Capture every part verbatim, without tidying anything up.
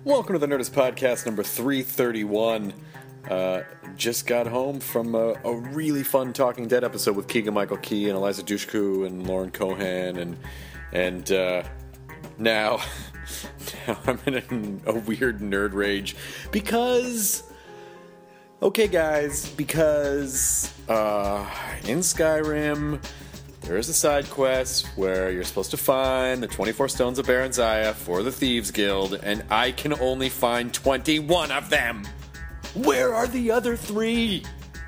Welcome to the Nerdist Podcast number three thirty-one. Uh, just got home from a, a really fun Talking Dead episode with Keegan-Michael Key and Eliza Dushku and Lauren Cohan, and and uh, now, now I'm in a, a weird nerd rage because, okay guys, because uh, in Skyrim there is a side quest where you're supposed to find the twenty-four Stones of Barenziah for the Thieves Guild, and I can only find twenty-one of them. Where are the other three?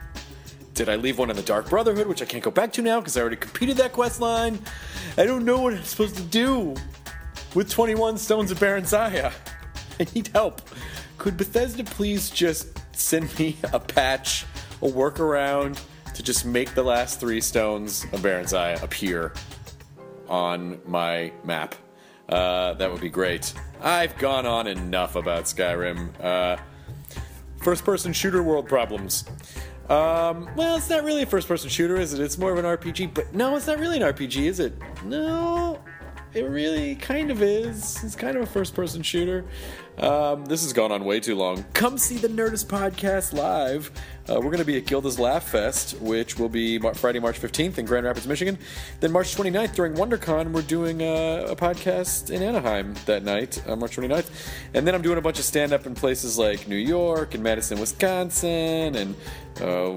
Did I leave one in the Dark Brotherhood, which I can't go back to now because I already completed that quest line? I don't know what I'm supposed to do with twenty-one Stones of Barenziah. I need help. Could Bethesda please just send me a patch, a workaround, to just make the last three Stones of Barenziah appear on my map? Uh, that would be great. I've gone on enough about Skyrim. Uh, first-person shooter world problems. Um, well, it's not really a first-person shooter, is it? It's more of an R P G. But no, it's not really an R P G, is it? No, it really kind of is. It's kind of a first-person shooter. Um, this has gone on way too long. Come see the Nerdist Podcast live. Uh, we're going to be at Gilda's Laugh Fest, which will be Mar- Friday, March fifteenth in Grand Rapids, Michigan. Then March twenty-ninth during WonderCon, we're doing uh, a podcast in Anaheim that night, uh, March twenty-ninth. And then I'm doing a bunch of stand-up in places like New York and Madison, Wisconsin, and uh,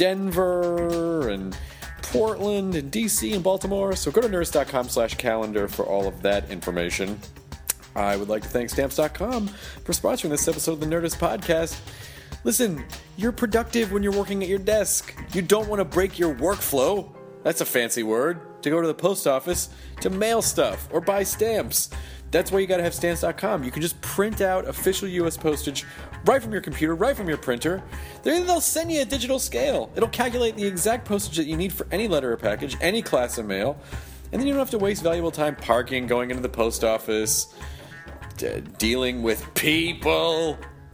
Denver, and Portland, and D C, and Baltimore. So go to nerdist.com slash calendar for all of that information. I would like to thank Stamps dot com for sponsoring this episode of the Nerdist Podcast. Listen, you're productive when you're working at your desk. You don't want to break your workflow. That's a fancy word. To go to the post office to mail stuff or buy stamps. That's why you got to have Stamps dot com. You can just print out official U S postage right from your computer, right from your printer. Then they'll send you a digital scale. It'll calculate the exact postage that you need for any letter or package, any class of mail. And then you don't have to waste valuable time parking, going into the post office, d- dealing with people.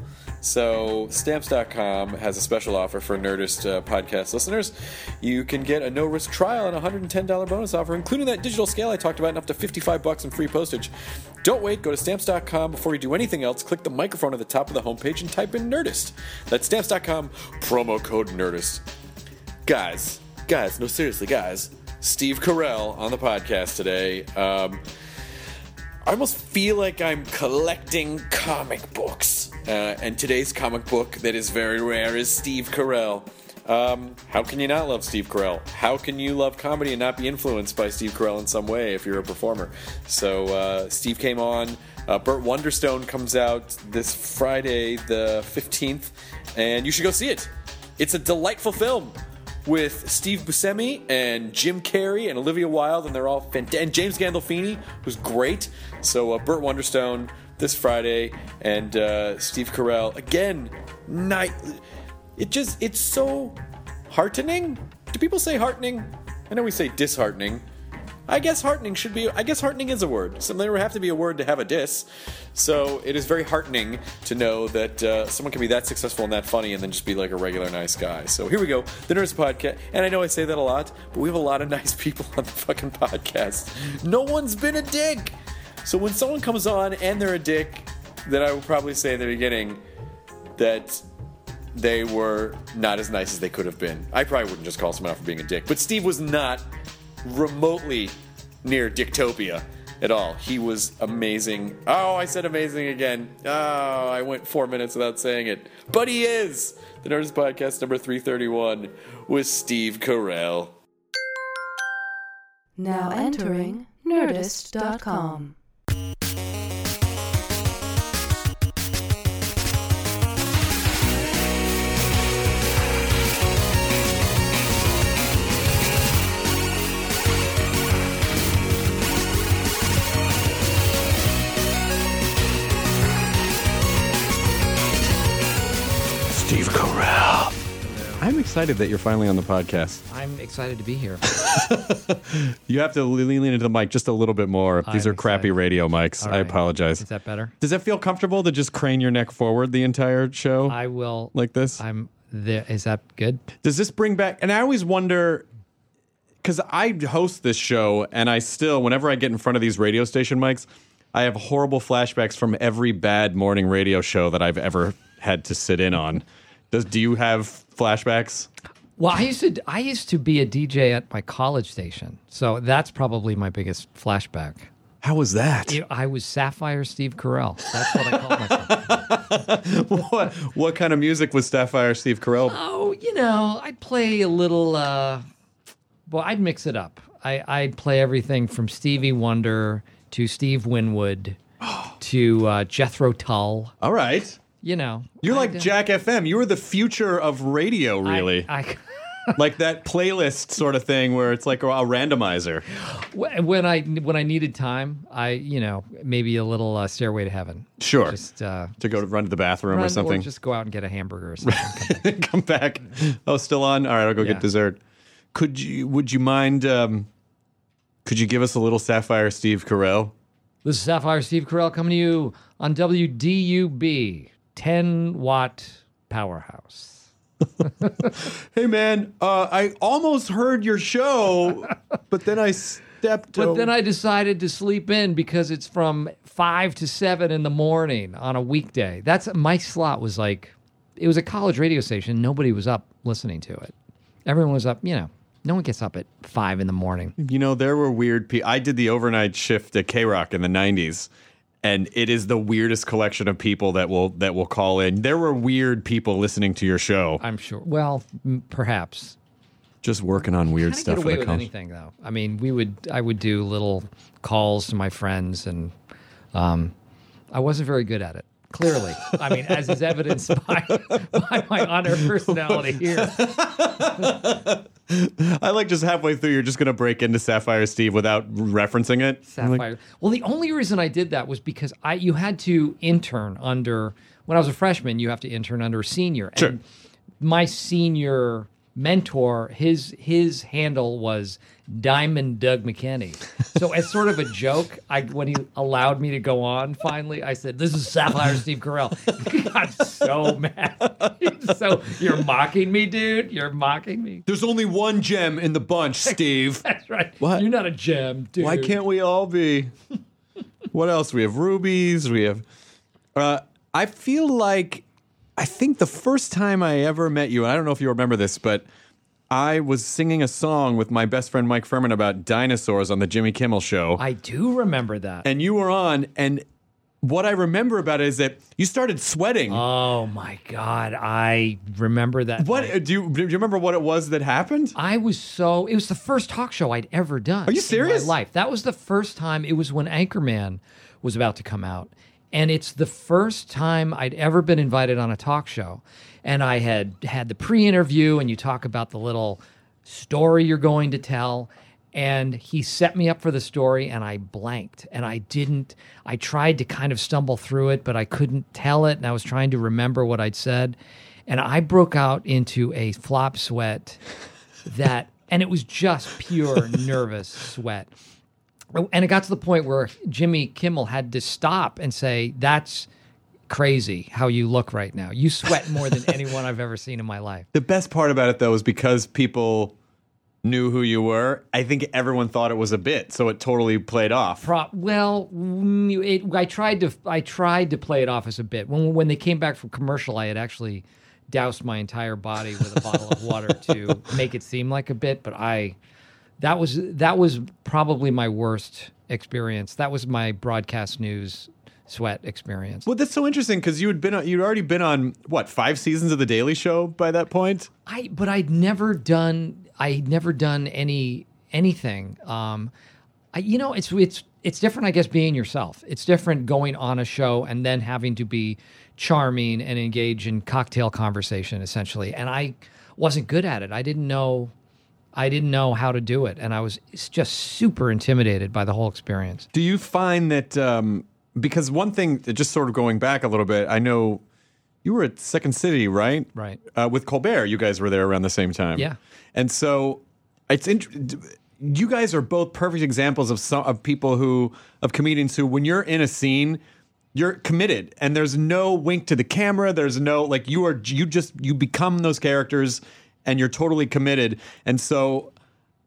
So Stamps dot com has a special offer for Nerdist uh, podcast listeners. You can get a no-risk trial and a one hundred ten dollars bonus offer, including that digital scale I talked about, and up to fifty-five bucks in free postage. Don't wait. Go to Stamps dot com. Before you do anything else, click the microphone at the top of the homepage and type in Nerdist. That's Stamps dot com, promo code Nerdist. Guys, guys, no seriously, guys. Steve Carell on the podcast today. Um, I almost feel like I'm collecting comic books. Uh, and today's comic book that is very rare is Steve Carell. Um, how can you not love Steve Carell? How can you love comedy and not be influenced by Steve Carell in some way if you're a performer? So uh, Steve came on. Uh, Burt Wonderstone comes out this Friday the fifteenth, and you should go see it. It's a delightful film with Steve Buscemi and Jim Carrey and Olivia Wilde, and they're all fantastic. And James Gandolfini, who's great. So uh, Burt Wonderstone this Friday, and uh, Steve Carell again. Night. It just it's so heartening. Do people say heartening? I know we say disheartening. I guess heartening should be. I guess heartening is a word. So there would have to be a word to have a dis. So it is very heartening to know that uh, someone can be that successful and that funny, and then just be like a regular nice guy. So here we go, the Nerdist Podcast. And I know I say that a lot, but we have a lot of nice people on the fucking podcast. No one's been a dick. So when someone comes on and they're a dick, then I will probably say in the beginning that they were not as nice as they could have been. I probably wouldn't just call someone out for being a dick. But Steve was not remotely near Dicktopia at all. He was amazing. Oh, I said amazing again. Oh, I went four minutes without saying it. But he is! The Nerdist Podcast number three thirty-one with Steve Carell. Now entering Nerdist dot com. Steve Carell. I'm excited that you're finally on the podcast. I'm excited to be here. You have to lean into the mic just a little bit more. These I'm are crappy excited. radio mics. All I right. apologize. Is that better? Does that feel comfortable to just crane your neck forward the entire show? I will. Like this? I'm there. Is that good? Does this bring back... And I always wonder... Because I host this show, and I still, whenever I get in front of these radio station mics, I have horrible flashbacks from every bad morning radio show that I've ever had to sit in on. Does do you have flashbacks? Well, I used to I used to be a D J at my college station, so that's probably my biggest flashback. How was that? You know, I was Sapphire Steve Carell. That's what I called myself. what what kind of music was Sapphire Steve Carell? Oh, you know, I'd play a little. Uh, well, I'd mix it up. I, I'd play everything from Stevie Wonder to Steve Winwood to uh, Jethro Tull. All right. You know, You're like I'd, uh, Jack F M. You were the future of radio, really. I, I, Like that playlist sort of thing where it's like a, a randomizer. when I when I needed time, I you know maybe a little uh, Stairway to Heaven. Sure. Just uh, To go to run to the bathroom run, or something. or just go out and get a hamburger or something. Come back. Oh, still on? All right, I'll go Yeah. get dessert. Could you? Would you mind? Um, could you give us a little Sapphire Steve Carell? This is Sapphire Steve Carell coming to you on W D U B, ten watt powerhouse. Hey man, uh, I almost heard your show, but then I stepped. But then I decided to sleep in because it's from five to seven in the morning on a weekday. That's my slot was like, it was a college radio station. Nobody was up listening to it. Everyone was up, you know. No one gets up at five in the morning. You know, there were weird people. I did the overnight shift at K-Rock in the nineties, and it is the weirdest collection of people that will that will call in. There were weird people listening to your show, I'm sure. Well, m- perhaps. just working on weird Kinda stuff get for away the with college. anything, though. I mean, we would. I would do little calls to my friends, and um, I wasn't very good at it. Clearly, I mean, as is evidenced by, by my on-air personality here. I like just halfway through, you're just going to break into Sapphire Steve without referencing it. I'm like, Sapphire. Well, the only reason I did that was because I you had to intern under when I was a freshman. You have to intern under a senior. Sure. And my senior mentor, his his handle was Diamond Doug McKinney. So as sort of a joke, I when he allowed me to go on, finally, I said, "This is Sapphire Steve Carell." He got so mad. He's so you're mocking me, dude. You're mocking me. There's only one gem in the bunch, Steve. That's right. What? You're not a gem, dude. Why can't we all be? What else? We have rubies. We have. Uh, I feel like I think the first time I ever met you, and I don't know if you remember this, but I was singing a song with my best friend Mike Furman about dinosaurs on the Jimmy Kimmel Show, I do remember that. and you were on. And what I remember about it is that you started sweating. Oh my God, I remember that. what night. do you do? You remember what it was that happened? I was so. It was the first talk show I'd ever done. Are you In serious? my life. That was the first time. It was when Anchorman was about to come out, and it's the first time I'd ever been invited on a talk show. And I had had the pre-interview, and you talk about the little story you're going to tell. And he set me up for the story, and I blanked. And I didn't, I tried to kind of stumble through it, but I couldn't tell it. And I was trying to remember what I'd said. And I broke out into a flop sweat that, and it was just pure nervous sweat. And it got to the point where Jimmy Kimmel had to stop and say, "That's crazy how you look right now. You sweat more than anyone I've ever seen in my life." The best part about it, though, is because people knew who you were, I think everyone thought it was a bit, so it totally played off. Pro- well, mm, it, I tried to I tried to play it off as a bit. When when they came back from commercial, I had actually doused my entire body with a bottle of water to make it seem like a bit. But I that was that was probably my worst experience. That was my broadcast news sweat experience. Well, that's so interesting because you had been on, you'd already been on what five seasons of The Daily Show by that point. I but I'd never done I'd never done any anything. Um, I you know it's it's it's different, I guess, being yourself. It's different going on a show and then having to be charming and engage in cocktail conversation essentially. And I wasn't good at it. I didn't know I didn't know how to do it, and I was just super intimidated by the whole experience. Do you find that um, because one thing, just sort of going back a little bit, I know you were at Second City, right? Right. Uh, with Colbert, you guys were there around the same time. Yeah. And so it's int- you guys are both perfect examples of some of people who of comedians who, when you're in a scene, you're committed, and there's no wink to the camera. There's no like you are you just you become those characters, and you're totally committed. And so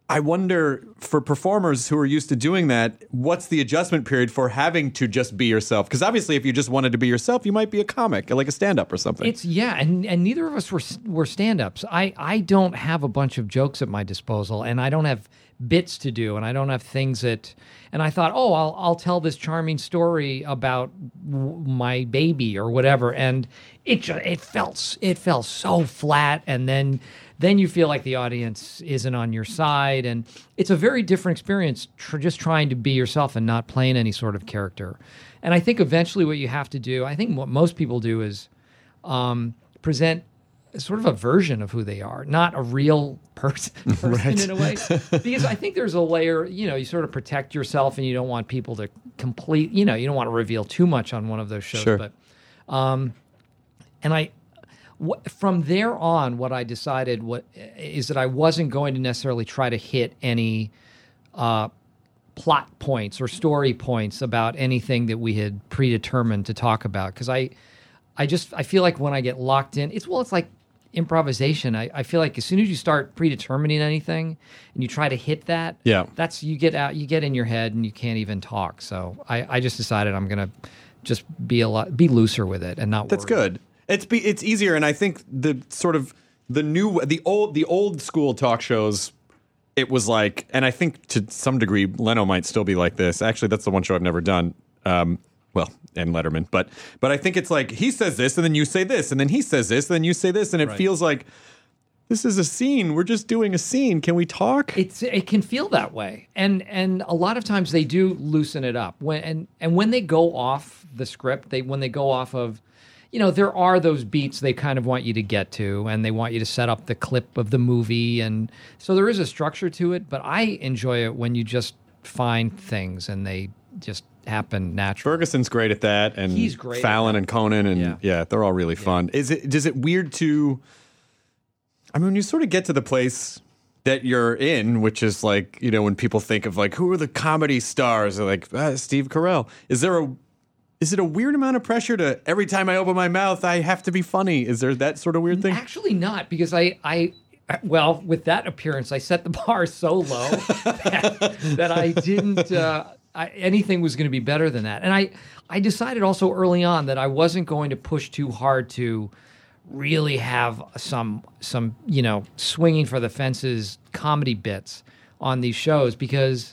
I wonder for performers who are used to doing that, what's the adjustment period for having to just be yourself? Because obviously, if you just wanted to be yourself, you might be a comic, like a stand-up or something. It's yeah, and and neither of us were were stand-ups. I I don't have a bunch of jokes at my disposal, and I don't have bits to do, and I don't have things that. And I thought, oh, I'll I'll tell this charming story about w- my baby or whatever, and it just, it felt it felt so flat, and then. Then you feel like the audience isn't on your side, and it's a very different experience tr- just trying to be yourself and not playing any sort of character. And I think eventually what you have to do, I think what most people do is um, present sort of a version of who they are, not a real person, person Right. in a way. Because I think there's a layer, you know, you sort of protect yourself and you don't want people to complete, you know, you don't want to reveal too much on one of those shows. Sure. But, um, and I, What, from there on, what I decided what, is that I wasn't going to necessarily try to hit any uh, plot points or story points about anything that we had predetermined to talk about. Because I, I just I feel like when I get locked in, it's well, it's like improvisation. I, I feel like as soon as you start predetermining anything and you try to hit that, Yeah. that's you get out, you get in your head and you can't even talk. So I, I just decided I'm gonna just be a lot be looser with it and not. That's worry. good. It's be, it's easier, and I think the sort of the new the old the old school talk shows. It was like, and I think to some degree, Leno might still be like this. Actually, that's the one show I've never done. Um, well, and Letterman, but but I think it's like he says this, and then you say this, and then he says this, and then you say this, and it Right. feels like this is a scene. We're just doing a scene. Can we talk? It's it can feel that way, and and a lot of times they do loosen it up when and and when they go off the script, they when they go off of, you know, there are those beats they kind of want you to get to, and they want you to set up the clip of the movie, and so there is a structure to it. But I enjoy it when you just find things and they just happen naturally. Ferguson's great at that, and He's great at Fallon that. and Conan, and Yeah. yeah, they're all really fun. Is it? Is it weird to? I mean, when you sort of get to the place that you're in, which is like, you know, when people think of like who are the comedy stars, they're like ah, Steve Carell. Is there a? Is it a weird amount of pressure to every time I open my mouth I have to be funny? Is there that sort of weird thing? Actually, not because I, I, well, with that appearance, I set the bar so low that, that I didn't. Uh, I, anything was going to be better than that, and I, I decided also early on that I wasn't going to push too hard to really have some, some, you know, swinging for the fences comedy bits on these shows because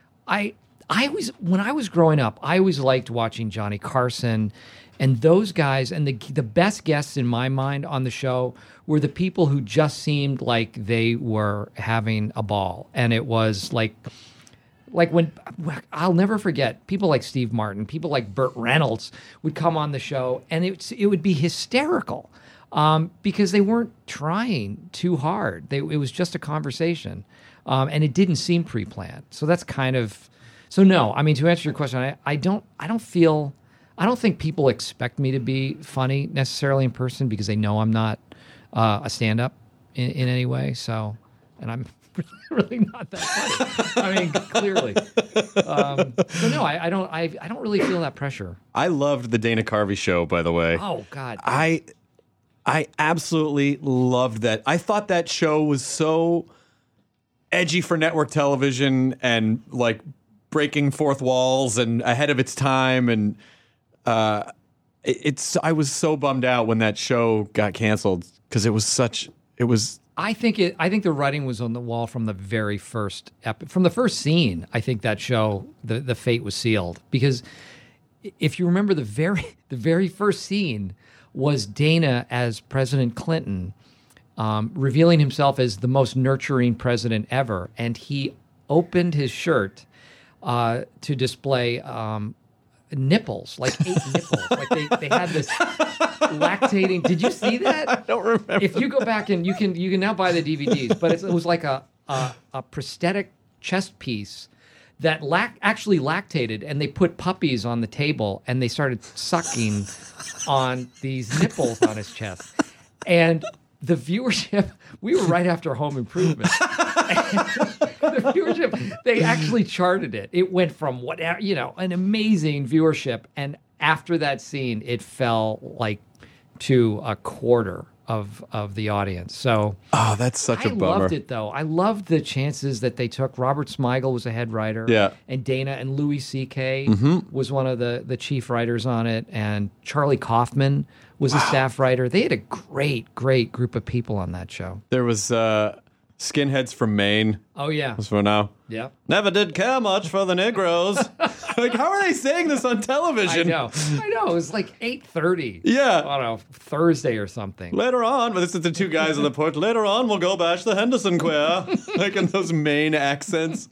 I. I always, when I was growing up, I always liked watching Johnny Carson and those guys. And the the best guests in my mind on the show were the people who just seemed like they were having a ball. And it was like, like when I'll never forget people like Steve Martin, people like Burt Reynolds would come on the show, and it it would be hysterical um, because they weren't trying too hard. They, it was just a conversation, um, and it didn't seem pre-planned. So that's kind of. So no, I mean, to answer your question, I, I don't I don't feel I don't think people expect me to be funny necessarily in person because they know I'm not uh, a stand-up in, in any way. So, and I'm really not that funny. I mean, clearly. Um, so no, I, I don't I, I don't really feel that pressure. I loved the Dana Carvey show, by the way. Oh God, I I absolutely loved that. I thought that show was so edgy for network television and like breaking fourth walls and ahead of its time, and uh, it, it's. I was so bummed out when that show got canceled because it was such. It was. I think it. I think the writing was on the wall from the very first ep- from the first scene. I think that show, the the fate was sealed because if you remember the very the very first scene was Dana as President Clinton, um, revealing himself as the most nurturing president ever, and he opened his shirt uh, to display um, nipples, like eight nipples, like they, they had this lactating. Did you see that? I don't remember. If you go back and you can you can now buy the D V Ds, but it's, it was like a, a a prosthetic chest piece that lac- actually lactated, and they put puppies on the table and they started sucking on these nipples on his chest. And the viewership, we were right after Home Improvement. The viewership, they actually charted it. It went from whatever, you know, an amazing viewership. And after that scene, it fell like to a quarter of of the audience. So Oh, that's such a I bummer. loved it though. I loved the chances that they took. Robert Smigel was a head writer. Yeah. And Dana and Louis C K Mm-hmm. was one of the the chief writers on it, and Charlie Kaufman was a staff writer. They had a great, great group of people on that show. There was uh, Skinheads from Maine. Oh yeah. That's for now. Yeah. Never did care much for the Negroes. Like, how are they saying this on I television? know. I know. It was like eight thirty. Yeah. On a Thursday or something. Later on, but this is the two guys on the porch. Later on, we'll go bash the Henderson queer, like in those Maine accents.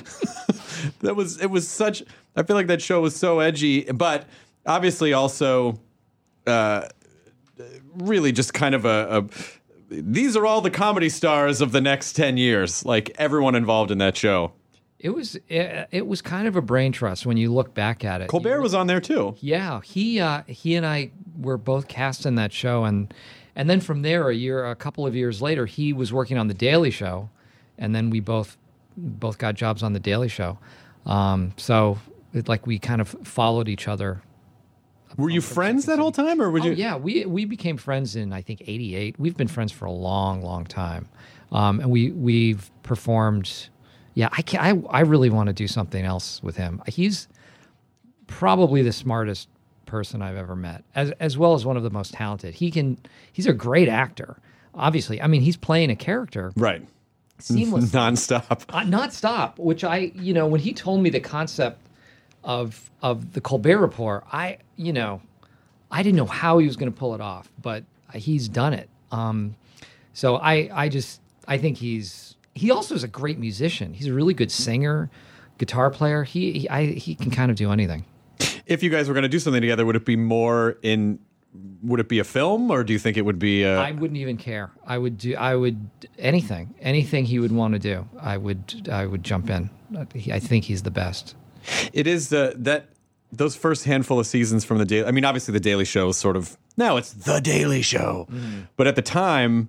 That was it. Was such. I feel like that show was so edgy, but obviously also, uh, really just kind of a. a these are all the comedy stars of the next ten years. Like everyone involved in that show. It was it, it was kind of a brain trust when you look back at it. Colbert was on there too. Yeah, he uh, he and I were both cast in that show, and and then from there, a year, a couple of years later, he was working on the Daily Show, and then we both both got jobs on the Daily Show. Um, so it, like we kind of followed each other. Were you friends that whole time, or were Oh you? yeah, we we became friends in I think eighty-eight. We've been friends for a long, long time, um, and we we've performed. Yeah, I can I I really want to do something else with him. He's probably the smartest person I've ever met, as as well as one of the most talented. He can. He's a great actor. Obviously, I mean, he's playing a character Right. seamlessly, Nonstop. uh, not stop. Which I, you know, when he told me the concept of of the Colbert Report, I, you know, I didn't know how he was going to pull it off, but he's done it. Um, so I I just I think he's. He also is a great musician. He's a really good singer, guitar player. He he, I, he can kind of do anything. If you guys were going to do something together, would it be more in? Would it be a film, or do you think it would be? A... I wouldn't even care. I would do. I would anything, anything he would want to do. I would. I would jump in. He, I think he's the best. It is the that those first handful of seasons from the Daily. I mean, obviously the Daily Show is sort of now it's the Daily Show, Mm. but at the time,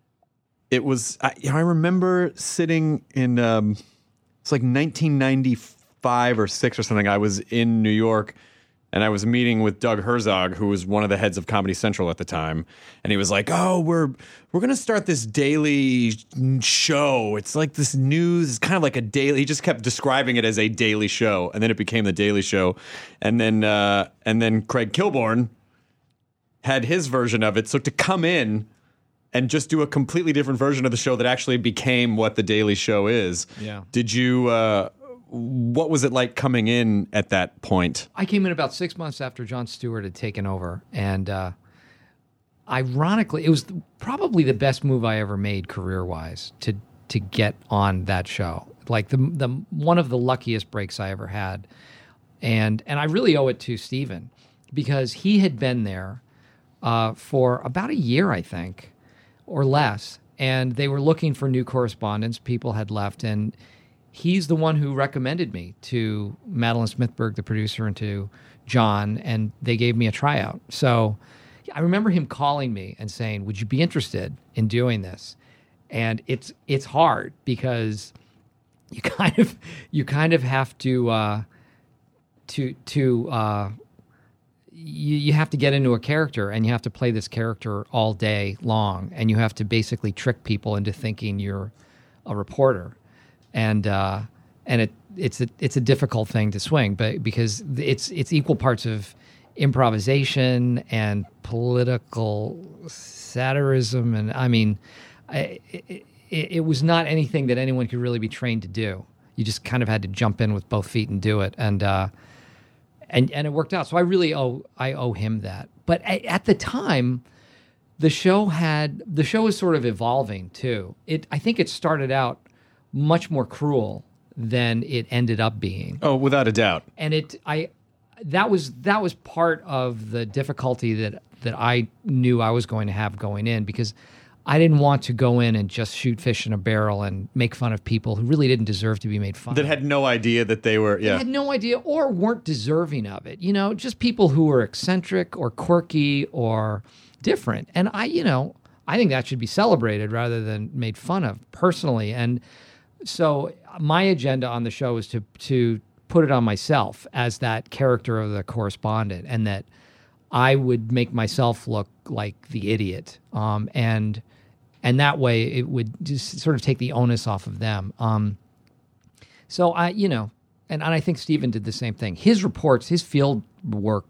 it was. I, I remember sitting in. Um, it's like nineteen ninety-five or six or something. I was in New York. And I was meeting with Doug Herzog, who was one of the heads of Comedy Central at the time, and he was like, "Oh, we're we're gonna start this daily show. It's like this news. It's kind of like a daily." He just kept describing it as a daily show, and then it became the Daily Show, and then uh, and then Craig Kilborn had his version of it. So to come in and just do a completely different version of the show that actually became what the Daily Show is. Yeah. Did you? Uh, What was it like coming in at that point? I came in about six months after Jon Stewart had taken over, and uh, ironically, it was probably the best move I ever made career-wise to to get on that show. Like the the one of the luckiest breaks I ever had, and and I really owe it to Steven because he had been there uh, for about a year, I think, or less, and they were looking for new correspondents. People had left, and he's the one who recommended me to Madeline Smithberg, the producer, and to John, and they gave me a tryout. So I remember him calling me and saying, "Would you be interested in doing this?" And it's it's hard because you kind of you kind of have to uh, to to uh, you, you have to get into a character, and you have to play this character all day long, and you have to basically trick people into thinking you're a reporter. And uh, and it it's a it's a difficult thing to swing, but because it's it's equal parts of improvisation and political satirism, and I mean, I, it, it, it was not anything that anyone could really be trained to do. You just kind of had to jump in with both feet and do it, and uh, and and it worked out. So I really owe I owe him that. But at, at the time, the show had the show was sort of evolving too. It I think it started out much more cruel than it ended up being. Oh, without a doubt. And it I that was that was part of the difficulty that that I knew I was going to have going in, because I didn't want to go in and just shoot fish in a barrel and make fun of people who really didn't deserve to be made fun That of. had no idea that they were, yeah. They had no idea or weren't deserving of it. You know, just people who were eccentric or quirky or different. And I, you know, I think that should be celebrated rather than made fun of personally. And so my agenda on the show is to to put it on myself as that character of the correspondent, and that I would make myself look like the idiot, um, and and that way it would just sort of take the onus off of them. Um, so I, you know, and, and I think Stephen did the same thing. His reports, his field work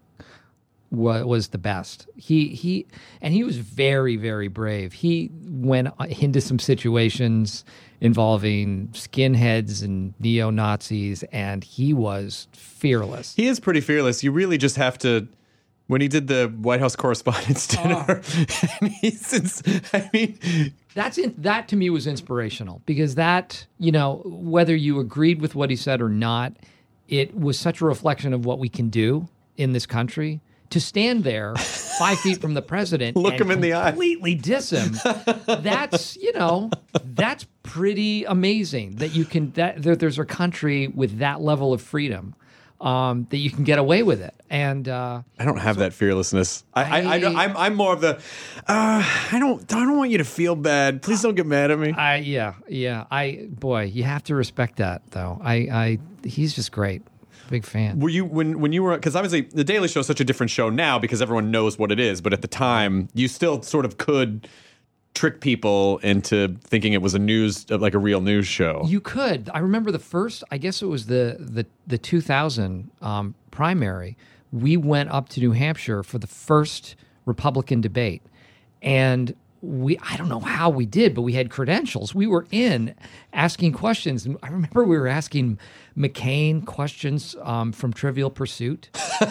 wa- was the best. He he and he was very, very brave. He went into some situations involving skinheads and neo-Nazis, and he was fearless. He is pretty fearless. You really just have to. When he did the White House Correspondents' Dinner, oh. and he's, I mean, that's in, that to me was inspirational because that, you know, whether you agreed with what he said or not, it was such a reflection of what we can do in this country. To stand there five feet from the president, look and him in the eye, completely diss him. That's, you know, that's pretty amazing that you can. That there, there's a country with that level of freedom. Um, that you can get away with it, and uh, I don't have so, that fearlessness. I, I, I, I I'm, I'm more of the. Uh, I don't, I don't want you to feel bad. Please don't get mad at me. I, yeah, yeah. I, boy, you have to respect that, though. I, I, he's just great. Big fan. Were you when when you were because obviously the Daily Show is such a different show now because everyone knows what it is, but at the time you still sort of could trick people into thinking it was a news, like a real news show. You could. I remember the first, I guess it was the the, the two thousand um, primary. We went up to New Hampshire for the first Republican debate. And we, I don't know how we did, but we had credentials. We were in asking questions. And I remember we were asking McCain questions um, from Trivial Pursuit.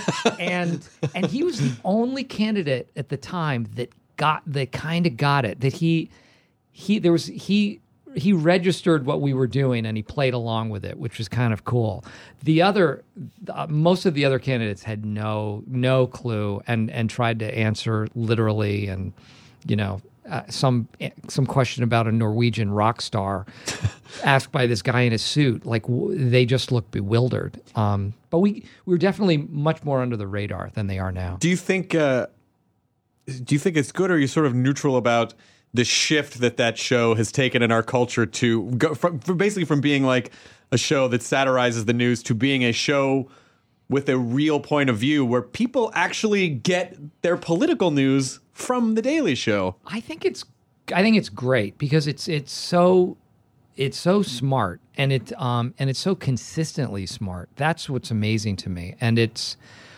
and and he was the only candidate at the time that got that kind of got it, that he he there was he he registered what we were doing and he played along with it, which was kind of cool. The other uh, most of the other candidates had no no clue and and tried to answer literally, and you know uh, some some question about a Norwegian rock star asked by this guy in a suit, like w- they just looked bewildered. Um, but we we were definitely much more under the radar than they are now. Do you think uh Do you think it's good, or are you sort of neutral about the shift that that show has taken in our culture to go from, from basically from being like a show that satirizes the news to being a show with a real point of view where people actually get their political news from the Daily Show? I think it's I think it's great because it's it's so it's so smart and it um and it's so consistently smart. That's what's amazing to me, and it's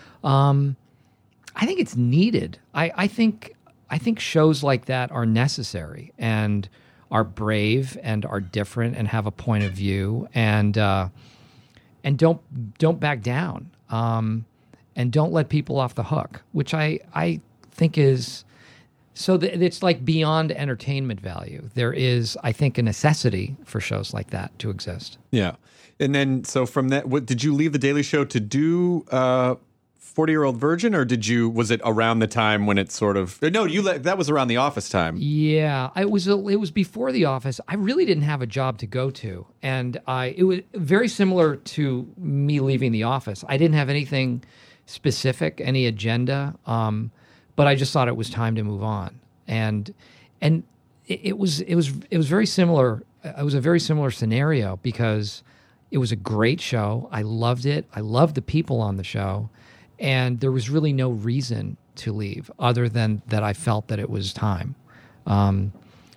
um. I think it's needed. I, I think I think shows like that are necessary and are brave and are different and have a point of view and uh, and don't don't back down um, and don't let people off the hook, which I I think is so that it's like beyond entertainment value. There is, I think, a necessity for shows like that to exist. Yeah, and then so from that, what did you leave the Daily Show to do? Uh forty-Year-Old Virgin, or did you? Was it around the time when it sort of? No, you. Let, that was around The Office time. Yeah, it was. A, it was before The Office. I really didn't have a job to go to, and I. It was very similar to me leaving The Office. I didn't have anything specific, any agenda, um, but I just thought it was time to move on, and and it, it was it was it was very similar. It was a very similar scenario because it was a great show. I loved it. I loved the people on the show. And there was really no reason to leave other than that I felt that it was time. Um,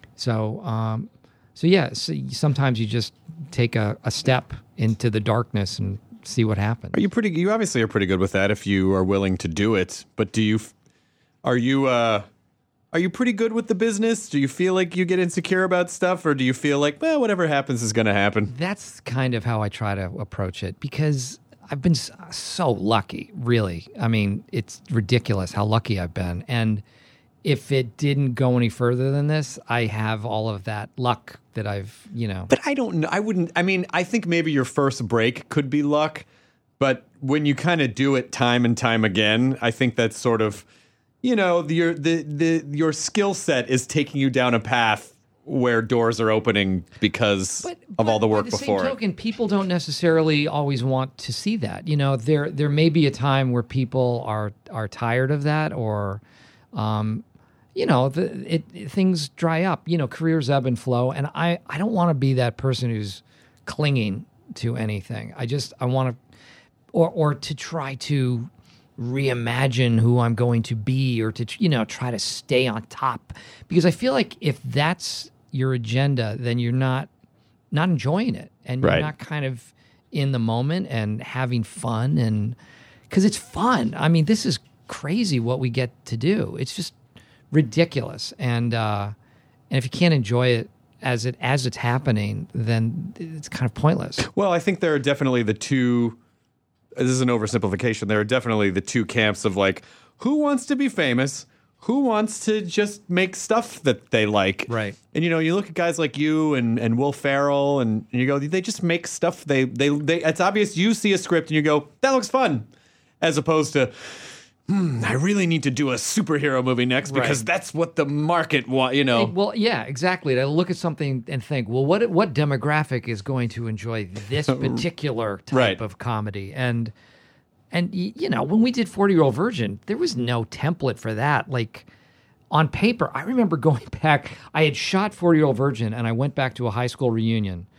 so, um, so yeah, so sometimes you just take a, a step into the darkness and see what happens. Are you pretty? You obviously are pretty good with that if you are willing to do it. But do you? Are you? Uh, are you pretty good with the business? Do you feel like you get insecure about stuff, or do you feel like, well, whatever happens is going to happen? That's kind of how I try to approach it because I've been so lucky, really. I mean, it's ridiculous how lucky I've been. And if it didn't go any further than this, I have all of that luck that I've, you know. But I don't know. I wouldn't. I mean, I think maybe your first break could be luck. But when you kind of do it time and time again, I think that's sort of, you know, the, your, the, the, your skill set is taking you down a path where doors are opening because but, of but all the work by the before same token, people don't necessarily always want to see that. You know, there there may be a time where people are are tired of that, or, um, you know, the, it, it things dry up. You know, careers ebb and flow, and I I don't want to be that person who's clinging to anything. I just I want to, or or to try to reimagine who I'm going to be or to, you know, try to stay on top. Because I feel like if that's your agenda, then you're not not enjoying it, and you're Right. not kind of in the moment and having fun, and because it's fun. I mean, this is crazy what we get to do. It's just ridiculous, and uh, and if you can't enjoy it as it as it's happening, then it's kind of pointless. Well, I think there are definitely the two. This is an oversimplification. There are definitely the two camps of like, who wants to be famous? Who wants to just make stuff that they like? Right. And you know, you look at guys like you and, and Will Ferrell, and, and you go, they just make stuff. They, they they it's obvious you see a script and you go, that looks fun, as opposed to, hmm, I really need to do a superhero movie next because Right. that's what the market want. You know. Well, yeah, exactly. I look at something and think, well, what what demographic is going to enjoy this particular type Right. of comedy? And and y- you know, when we did forty Year Old Virgin, there was no template for that. Like on paper, I remember going back. I had shot forty Year Old Virgin, and I went back to a high school reunion.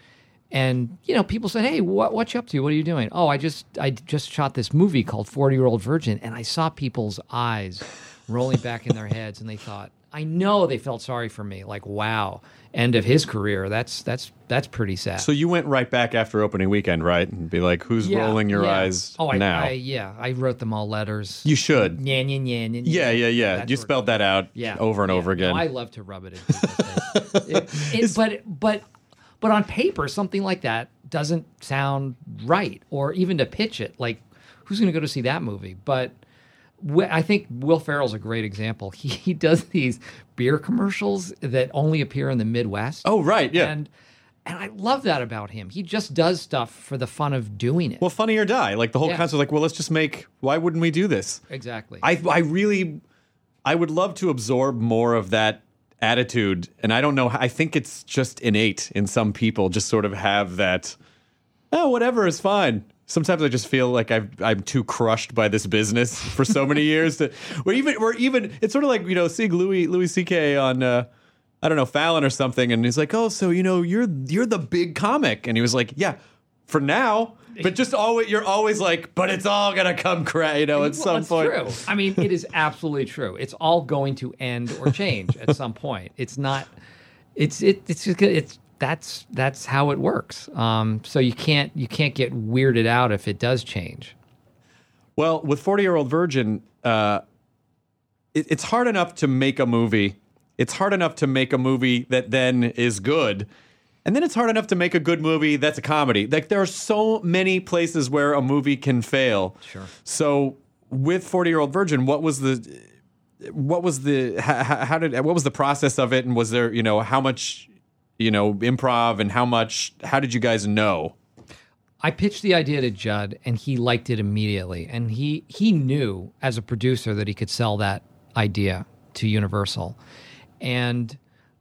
And you know, people said, "Hey, what what you up to? What are you doing?" Oh, I just I just shot this movie called forty Year Old Virgin, and I saw people's eyes rolling back in their heads, and they thought, I know they felt sorry for me. Like, wow, end of his career. That's that's that's pretty sad. So you went right back after opening weekend, right? And be like, who's Yeah, rolling your yeah. eyes oh, I, now? I, yeah, I wrote them all letters. You should. Yeah, yeah, yeah, yeah, Yeah, yeah, yeah. that You sort of spelled thing. that out Yeah, over and yeah. over again. No, I love to rub it in people's face. It- it- but but but on paper, something like that doesn't sound right, or even to pitch it. Like, who's going to go to see that movie? But Wi- I think Will Ferrell's a great example. He he does these beer commercials that only appear in the Midwest. Oh, right, yeah. and and I love that about him. He just does stuff for the fun of doing it. Well, Funny or Die. Like the whole Yeah. concept, like, well, let's just make. Why wouldn't we do this? exactly. I I really, I would love to absorb more of that attitude, and I don't know. I think it's just innate in some people. Just sort of have that. Oh, whatever is fine. Sometimes I just feel like I've, I'm too crushed by this business for so many years to, or even, or even, it's sort of like, you know, seeing Louis Louis C K on, uh, I don't know, Fallon or something, and he's like, oh, so you know, you're you're the big comic, and he was like, yeah, for now, but just always, you're always like, but it's all gonna come cra you know, at Well, some it's point. true. I mean, it is absolutely true. It's all going to end or change at some point. It's not. It's it. It's just, it's that's that's how it works. Um, so you can't you can't get weirded out if it does change. Well, with forty Year Old Virgin, uh, it, it's hard enough to make a movie. It's hard enough to make a movie that then is good. And then it's hard enough to make a good movie that's a comedy. Like, there are so many places where a movie can fail. Sure. So with forty Year Old Virgin, what was the what was the how, how did what was the process of it, and was there, you know, how much, you know, improv, and how much how did you guys know? I pitched the idea to Judd, and he liked it immediately. And he he knew as a producer that he could sell that idea to Universal. And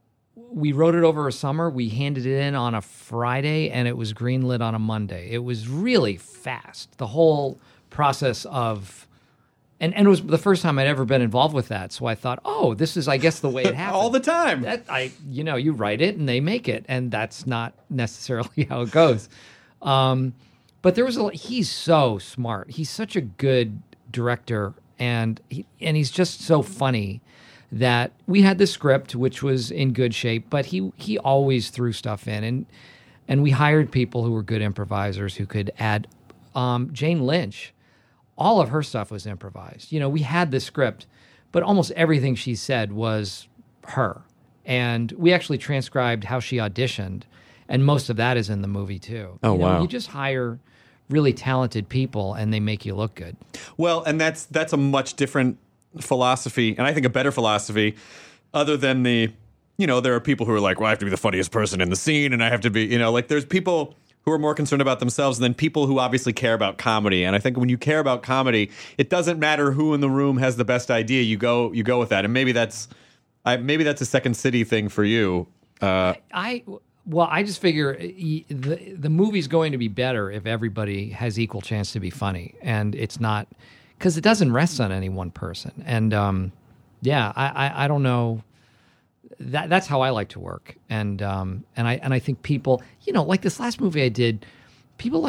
we wrote it over a summer. We handed it in on a Friday, and it was greenlit on a Monday. It was really fast. The whole process of, and, and it was the first time I'd ever been involved with that. So I thought, oh, this is, I guess, the way it happens. All the time. That I, you know, you write it and they make it, and that's not necessarily how it goes. Um, but there was a, he's so smart. He's such a good director, and he, and he's just so funny that we had the script, which was in good shape, but he he always threw stuff in, and and we hired people who were good improvisers who could add. Um, Jane Lynch, all of her stuff was improvised. You know, we had the script, but almost everything she said was her, and we actually transcribed how she auditioned, and most of that is in the movie too. Oh, you know, wow. You just hire really talented people, and they make you look good. Well, and that's that's a much different philosophy, and I think a better philosophy, other than the, you know, there are people who are like, well, I have to be the funniest person in the scene, and I have to be, you know, like, there's people who are more concerned about themselves than people who obviously care about comedy. And I think when you care about comedy, it doesn't matter who in the room has the best idea. You go, you go with that, and maybe that's, I, maybe that's a Second City thing for you. Uh, I well, I just figure y- the the movie's going to be better if everybody has equal chance to be funny, and it's not, because it doesn't rest on any one person. And um, yeah, I, I I don't know. That that's how I like to work, and um and I and I think people, you know, like this last movie I did, people like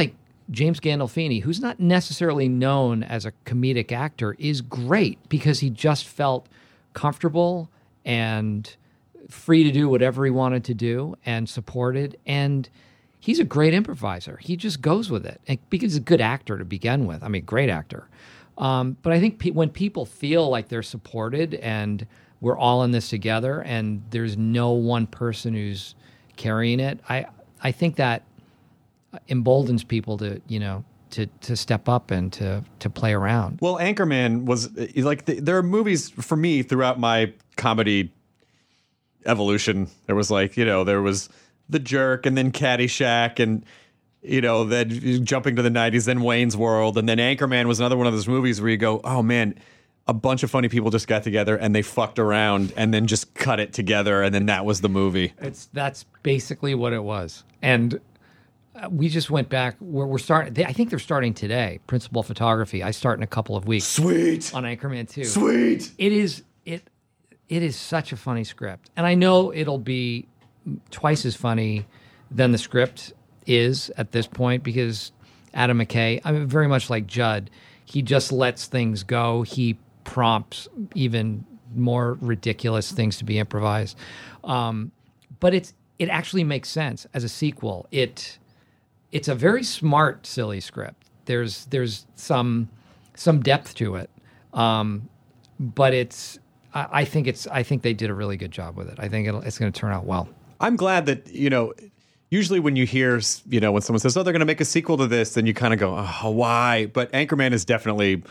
James Gandolfini, who's not necessarily known as a comedic actor, is great because he just felt comfortable and free to do whatever he wanted to do and supported. And he's a great improviser. He just goes with it and because he's a good actor to begin with. I mean, great actor. Um, but I think pe- when people feel like they're supported and we're all in this together and there's no one person who's carrying it, I I think that emboldens people to, you know, to to step up and to to play around. Well, Anchorman was like the, there are movies for me throughout my comedy evolution. There was like, you know, there was The Jerk and then Caddyshack and, you know, then jumping to the nineties, then Wayne's World. And then Anchorman was another one of those movies where you go, oh man, a bunch of funny people just got together and they fucked around and then just cut it together. And then that was the movie. It's that's basically what it was. And we just went back where we're starting. They, I think they're starting today. Principal Photography. I start in a couple of weeks. Sweet. On Anchorman two. Sweet. It is it. It is such a funny script, and I know it'll be twice as funny than the script is at this point because Adam McKay. I mean, very much like Judd. He just lets things go. He prompts even more ridiculous things to be improvised. Um, but it's it actually makes sense as a sequel. It. It's a very smart, silly script. There's there's some some depth to it, um, but it's. I, I think it's. I think they did a really good job with it. I think it'll, it's going to turn out well. I'm glad that, you know, usually when you hear, you know, when someone says, "Oh, they're going to make a sequel to this," then you kind of go, "Oh, why?" But Anchorman is definitely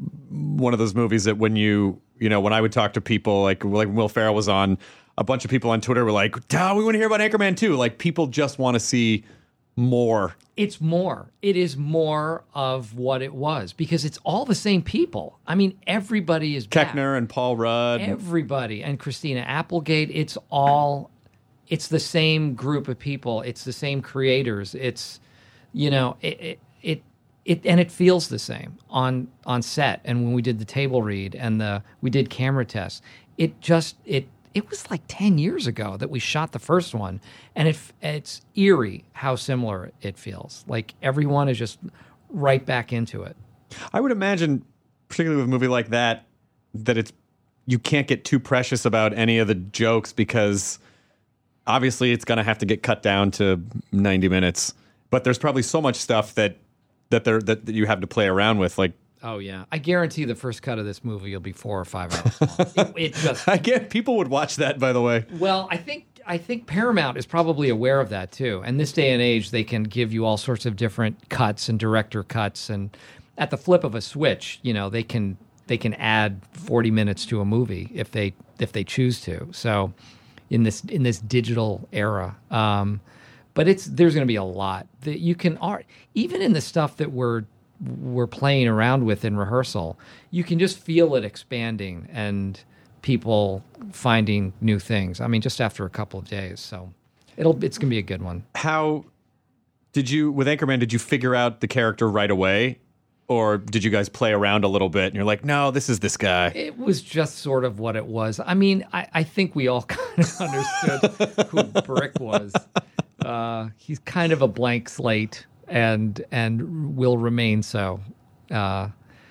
one of those movies that when you, you know, when I would talk to people like like Will Ferrell was on, a bunch of people on Twitter were like, "Oh, we want to hear about Anchorman too." Like people just want to see more. It's more. It is more of what it was because it's all the same people. I mean, everybody is back. Keckner and Paul Rudd. Everybody. And Christina Applegate. It's all, it's the same group of people. It's the same creators. It's, you know, it, it, it, it and it feels the same on, on set. And when we did the table read and the, we did camera tests, it just, it, It was like ten years ago that we shot the first one, and it, it's eerie how similar it feels. Like everyone is just right back into it. I would imagine, particularly with a movie like that, that it's you can't get too precious about any of the jokes because obviously it's going to have to get cut down to ninety minutes. But there's probably so much stuff that that there that, that you have to play around with, like. Oh yeah, I guarantee the first cut of this movie will be four or five hours long. it, it just, I get people would watch that, by the way. Well, I think I think Paramount is probably aware of that too. And this day and age, they can give you all sorts of different cuts and director cuts, and at the flip of a switch, you know, they can they can add forty minutes to a movie if they if they choose to. So, in this in this digital era, um, but it's there's going to be a lot that you can art even in the stuff that we're. we're playing around with in rehearsal, you can just feel it expanding and people finding new things. I mean, just after a couple of days. So it'll it's going to be a good one. How did you, with Anchorman, did you figure out the character right away? Or did you guys play around a little bit and you're like, no, this is this guy? It was just sort of what it was. I mean, I, I think we all kind of understood who Brick was. Uh, he's kind of a blank slate. And and will remain so. Uh,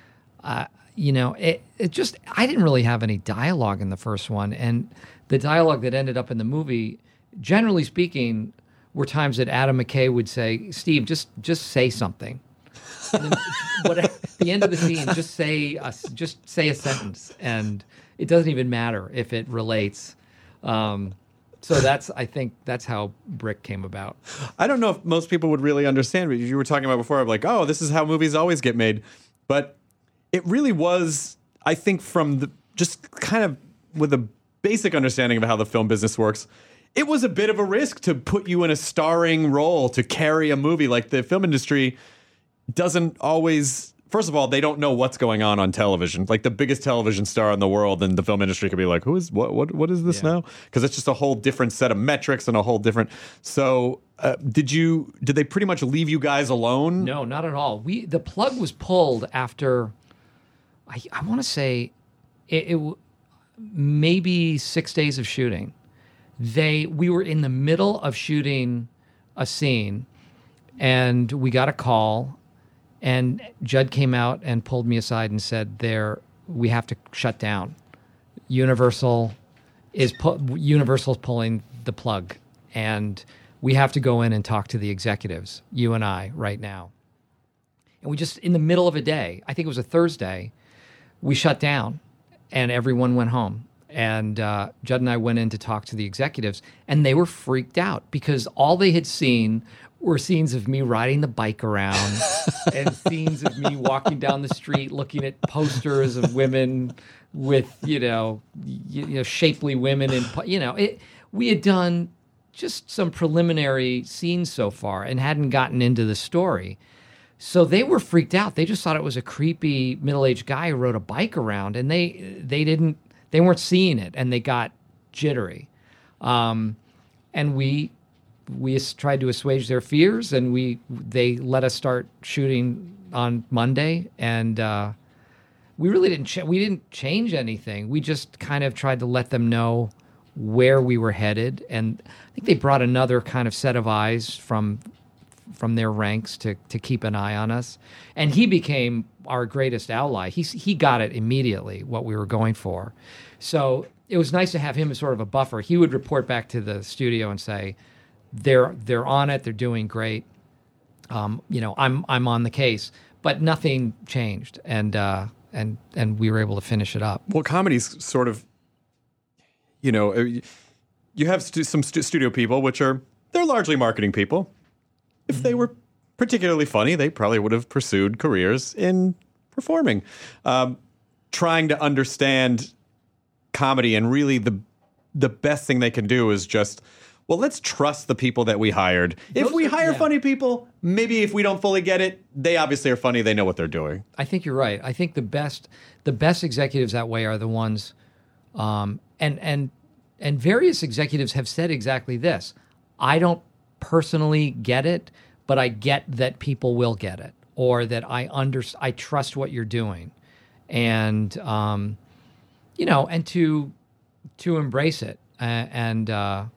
uh, you know, it, it just I didn't really have any dialogue in the first one, and the dialogue that ended up in the movie, generally speaking, were times that Adam McKay would say, "Steve, just just say something." And then, what, at the end of the scene, just say a, just say a sentence, and it doesn't even matter if it relates. Um, So that's, I think, that's how Brick came about. I don't know if most people would really understand what you were talking about before. I'm like, oh, this is how movies always get made. But it really was, I think, from the just kind of with a basic understanding of how the film business works, it was a bit of a risk to put you in a starring role to carry a movie. Like the film industry doesn't always... First of all, they don't know what's going on on television. Like the biggest television star in the world, and the film industry could be like, "Who is what? What? What is this yeah. now?" Because it's just a whole different set of metrics and a whole different. So, uh, did you? Did they pretty much leave you guys alone? No, not at all. We the plug was pulled after. I I want to say, it, it maybe six days of shooting. They we were in the middle of shooting a scene. And we got a call, and Judd came out and pulled me aside and said, "There, we have to shut down. Universal is pu- Universal's pulling the plug, and we have to go in and talk to the executives, you and I, right now." And we just, in the middle of a day, I think it was a Thursday, we shut down, and everyone went home. And uh, Judd and I went in to talk to the executives, and they were freaked out because all they had seen were scenes of me riding the bike around and scenes of me walking down the street looking at posters of women with, you know, you, you know, shapely women. And, you know, it, we had done just some preliminary scenes so far and hadn't gotten into the story. So they were freaked out. They just thought it was a creepy middle-aged guy who rode a bike around, and they they didn't they weren't seeing it, and they got jittery. Um, and we we tried to assuage their fears, and we they let us start shooting on Monday, and uh, we really didn't ch- we didn't change anything. We just kind of tried to let them know where we were headed, and I think they brought another kind of set of eyes from. from their ranks to to keep an eye on us. And he became our greatest ally. He, he got it immediately, what we were going for. So it was nice to have him as sort of a buffer. He would report back to the studio and say, they're they're on it, they're doing great. Um, you know, I'm I'm on the case. But nothing changed, and uh, and and we were able to finish it up. Well, comedy's sort of, you know, you have stu- some stu- studio people, which are, they're largely marketing people. If they were particularly funny, they probably would have pursued careers in performing. Um, trying to understand comedy, and really the the best thing they can do is just, well, let's trust the people that we hired. If Those we are- hire yeah. funny people, maybe if we don't fully get it, they obviously are funny. They know what they're doing. I think you're right. I think the best the best executives that way are the ones, um, and and and various executives have said exactly this. I don't personally get it, but I get that people will get it, or that I under I trust what you're doing, and um, you know, and to to embrace it, uh, and uh,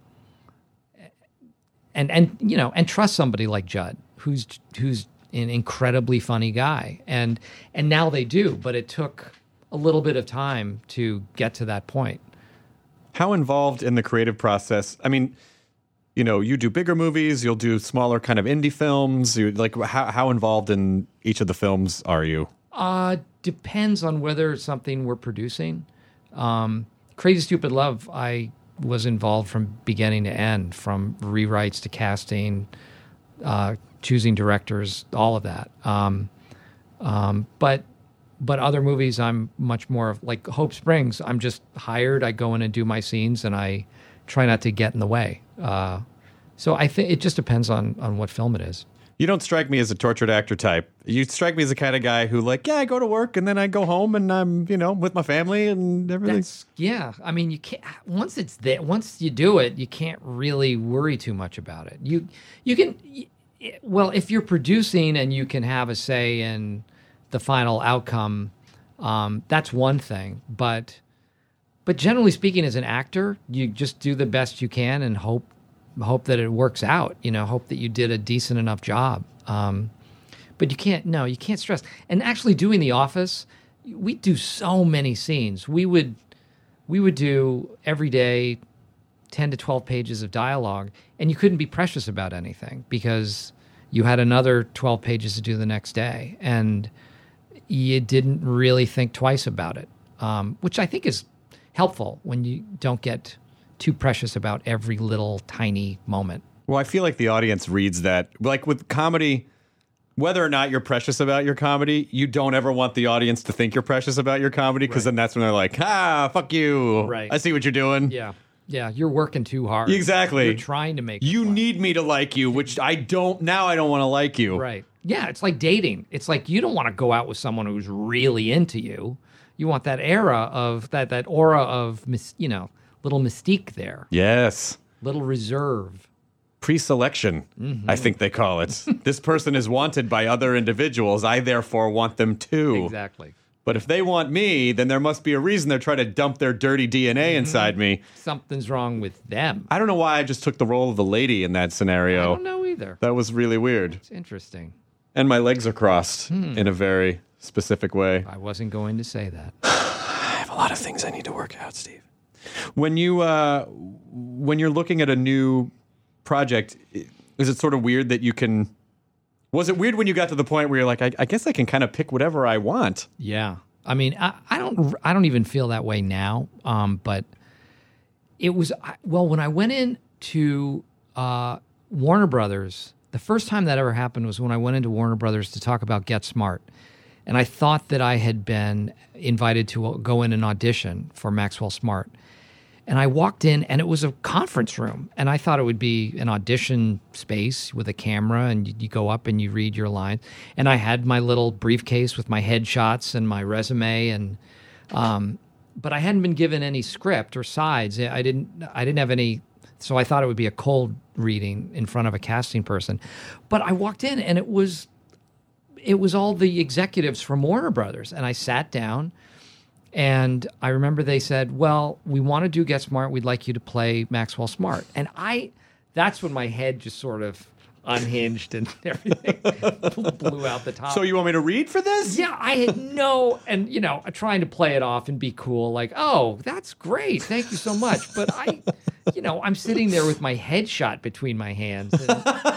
and and you know, and trust somebody like Judd, who's who's an incredibly funny guy, and and now they do, but it took a little bit of time to get to that point. How involved in the creative process? I mean, you know, you do bigger movies, you'll do smaller kind of indie films. You like how how involved in each of the films are you? Uh, depends on whether it's something we're producing. Um, Crazy Stupid Love, I was involved from beginning to end, from rewrites to casting, uh, choosing directors, all of that. Um, um, but but other movies, I'm much more of, like Hope Springs, I'm just hired. I go in and do my scenes, and I try not to get in the way. Uh, so I think it just depends on on what film it is. You don't strike me as a tortured actor type. You strike me as the kind of guy who, like, yeah, I go to work and then I go home and I'm, you know, with my family and everything. That's, yeah. I mean, you can't, once it's there, once you do it, you can't really worry too much about it. You, you can, well, if you're producing and you can have a say in the final outcome, um, that's one thing. But, but generally speaking, as an actor, you just do the best you can and hope, hope that it works out, you know, hope that you did a decent enough job. Um, but you can't, no, you can't stress. And actually doing The Office, we do so many scenes. We would, we would do every day ten to twelve pages of dialogue, and you couldn't be precious about anything because you had another twelve pages to do the next day. And you didn't really think twice about it, um, which I think is helpful when you don't get too precious about every little tiny moment. Well, I feel like the audience reads that. Like with comedy, whether or not you're precious about your comedy, you don't ever want the audience to think you're precious about your comedy, because Right. then that's when they're like, ah, fuck you. Right. I see what you're doing. Yeah. Yeah. You're working too hard. Exactly. You're trying to make it You fun. need me to like you, which I don't. Now I don't want to like you. Right. Yeah. It's like dating. It's like you don't want to go out with someone who's really into you. You want that era of that, that aura of, mis- you know, little mystique there, Yes. little reserve. Pre-selection, Mm-hmm. I think they call it. This person is wanted by other individuals. I therefore want them too. Exactly. But if they want me, then there must be a reason they're trying to dump their dirty D N A inside me. Something's wrong with them. I don't know why I just took the role of the lady in that scenario. I don't know either. That was really weird. It's interesting. And my legs are crossed in a very specific way. I wasn't going to say that. I have a lot of things I need to work out, Steve. When you uh, when you're looking at a new project, is it sort of weird that you can? Was it weird when you got to the point where you're like, I, I guess I can kind of pick whatever I want? Yeah, I mean, I, I don't, I don't even feel that way now. Um, but it was well when I went in to uh, Warner Brothers. The first time that ever happened was when I went into Warner Brothers to talk about Get Smart, and I thought that I had been invited to go in and audition for Maxwell Smart. And I walked in, and it was a conference room, and I thought it would be an audition space with a camera, and you, you go up and you read your lines. And I had my little briefcase with my headshots and my resume, and um, but I hadn't been given any script or sides. I didn't. I didn't have any. So I thought it would be a cold reading in front of a casting person. But I walked in, and it was it was all the executives from Warner Brothers, and I sat down. And I remember they said, well, we want to do Get Smart. We'd like you to play Maxwell Smart. And I, that's when my head just sort of unhinged and everything blew out the top. So you want me to read for this? Yeah, I had no, and you know, trying to play it off and be cool, like, oh, that's great. Thank you so much. But I, you know, I'm sitting there with my headshot between my hands. And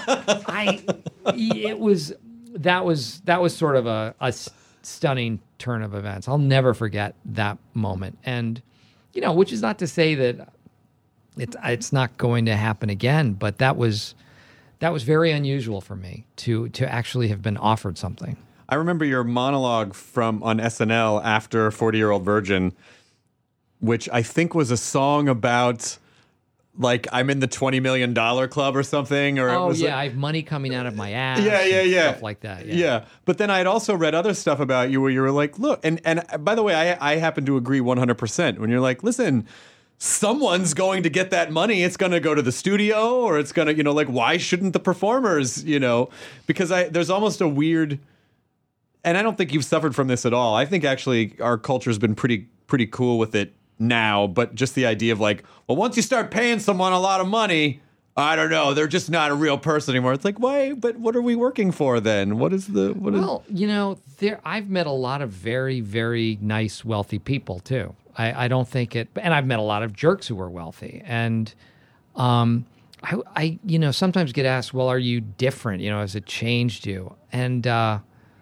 I, it was, that was, that was sort of a, a stunning turn of events. I'll never forget that moment. And, you know, which is not to say that it's it's not going to happen again, but that was that was very unusual for me to to actually have been offered something. I remember your monologue from on S N L after forty-Year-Old Virgin, which I think was a song about like I'm in the twenty million dollars club or something. Or oh, it was yeah, like, I have money coming out of my ass. Yeah, yeah, and yeah. Stuff like that. Yeah. yeah. But then I had also read other stuff about you where you were like, look, and, and by the way, I, I happen to agree one hundred percent when you're like, listen, someone's going to get that money. It's going to go to the studio or it's going to, you know, like, why shouldn't the performers, you know, because I there's almost a weird, and I don't think you've suffered from this at all. I think actually our culture's been pretty, pretty cool with it now, but just the idea of like, well, once you start paying someone a lot of money, I don't know, they're just not a real person anymore. It's like, why? But what are we working for then? What is the what Well, is... you know, there I've met a lot of very, very nice, wealthy people too. I, I don't think it, and I've met a lot of jerks who are wealthy, and um, I, I, you know, sometimes get asked, well, are you different? You know, has it changed you? And uh,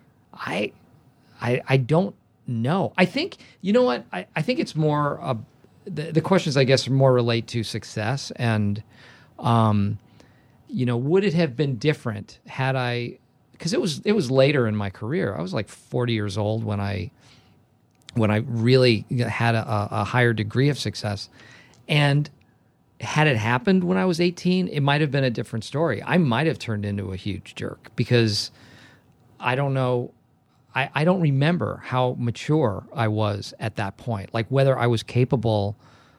I, I, I don't. No, I think, you know what? I, I think it's more, uh, the, the questions, I guess, more relate to success. And, um, you know, would it have been different had I, because it was, it was later in my career. I was like forty years old when I, when I really had a, a higher degree of success. And had it happened when I was eighteen, it might have been a different story. I might have turned into a huge jerk because I don't know. I, I don't remember how mature I was at that point, like whether I was capable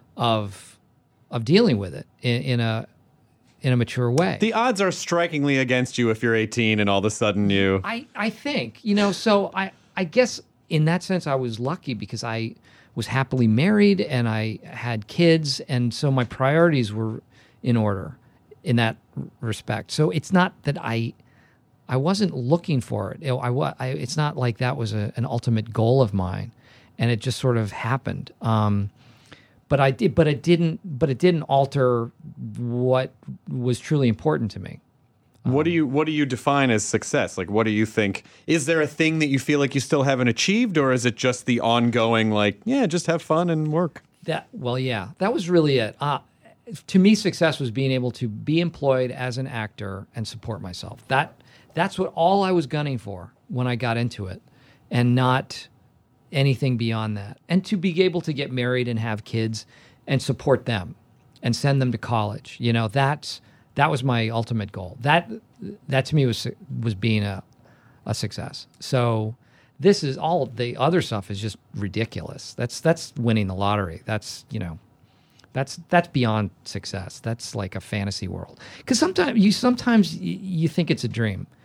of of dealing with it in, in a in a mature way. The odds are strikingly against you if you're eighteen and all of a sudden you... I, I think, you know, so I, I guess in that sense I was lucky because I was happily married and I had kids, and so my priorities were in order in that respect. So it's not that I... I wasn't looking for it. I, I, it's not like that was a, an ultimate goal of mine, and it just sort of happened. Um, but I did, but it didn't. But it didn't alter what was truly important to me. What do you What do you define as success? Like, what do you think? Is there a thing that you feel like you still haven't achieved, or is it just the ongoing, like, yeah, just have fun and work? That well, yeah, that was really it. Uh, to me, success was being able to be employed as an actor and support myself. That. That's what all I was gunning for when I got into it, and not anything beyond that. And to be able to get married and have kids and support them and send them to college, you know, that's that was my ultimate goal. That that to me was was being a a success. So this is all the other stuff is just ridiculous. That's that's winning the lottery. That's, you know, That's that's beyond success. That's like a fantasy world. Because sometimes you sometimes you, you think it's a dream,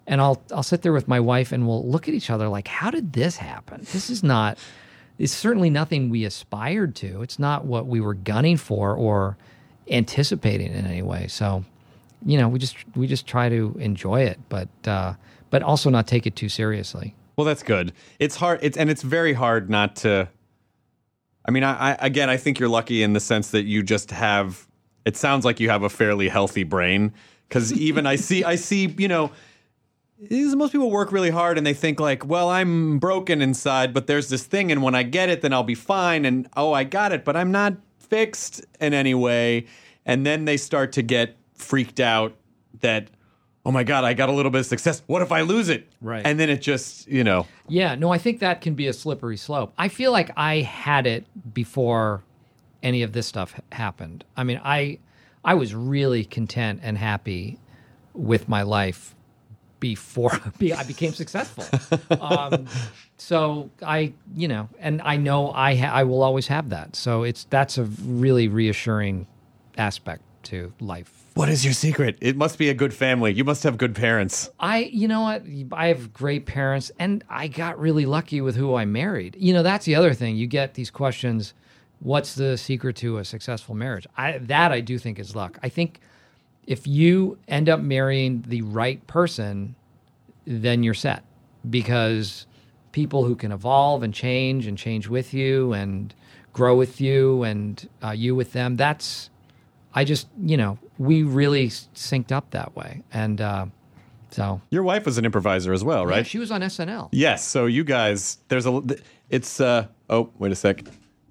and I'll I'll sit there with my wife, and we'll look at each other like, how did this happen? This is not. It's certainly nothing we aspired to. It's not what we were gunning for or anticipating in any way. So, you know, we just we just try to enjoy it, but uh, but also not take it too seriously. Well, that's good. It's hard. It's and it's very hard not to. I mean, I, I again, I think you're lucky in the sense that you just have. It sounds like you have a fairly healthy brain, because even I see, I see, you know, these, most people work really hard and they think like, well, I'm broken inside, but there's this thing, and when I get it, then I'll be fine. And oh, I got it, but I'm not fixed in any way. And then they start to get freaked out that, oh my God, I got a little bit of success. What if I lose it? Right. And then it just, you know. Yeah, no, I think that can be a slippery slope. I feel like I had it before any of this stuff ha- happened. I mean, I I was really content and happy with my life before I became successful. um, so I, you know, and I know I ha- I will always have that. So it's that's a really reassuring aspect to life. What is your secret? It must be a good family. You must have good parents. I, you know what? I have great parents, and I got really lucky with who I married. You know, that's the other thing. You get these questions, what's the secret to a successful marriage? I, that I do think is luck. I think if you end up marrying the right person, then you're set, because people who can evolve and change and change with you and grow with you and uh, you with them, that's, I just, you know, we really synced up that way. And uh, so. Your wife was an improviser as well, right? Yeah, she was on S N L. Yes. So you guys, there's a, it's, uh, oh, wait a sec.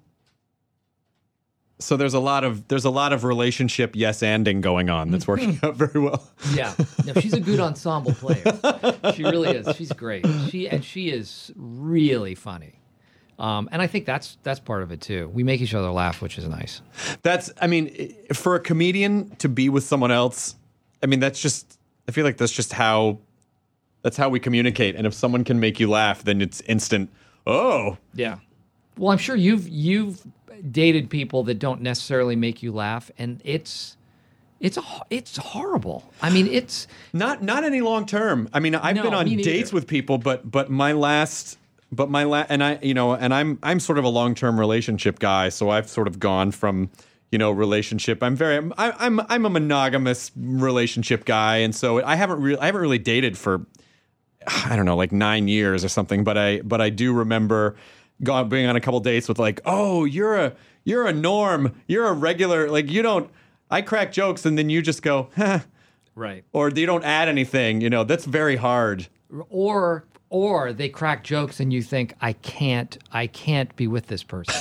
So there's a lot of, there's a lot of relationship yes-anding going on that's working out very well. Yeah. No, she's a good ensemble player. She really is. She's great. She, and she is really funny. Um, and I think that's that's part of it too. We make each other laugh, which is nice. That's, I mean, for a comedian to be with someone else, I mean, that's just, I feel like that's just how, that's how we communicate. And if someone can make you laugh, then it's instant, oh. Yeah. Well, I'm sure you've you've dated people that don't necessarily make you laugh, and it's it's a, it's horrible. I mean, it's Not not any long term. I mean, I've No, been on me neither. dates with people, but but my last but my la- and I you know and I'm I'm sort of a long term relationship guy, so I've sort of gone from you know relationship. I'm very I'm I'm I'm a monogamous relationship guy, and so I haven't really I haven't really dated for I don't know like nine years or something. But I but I do remember going being on a couple dates with like, oh, you're a you're a norm, you're a regular, like you don't. I crack jokes and then you just go, huh. right. Or you don't add anything, you know, that's very hard. Or or they crack jokes and you think, I can't I can't be with this person.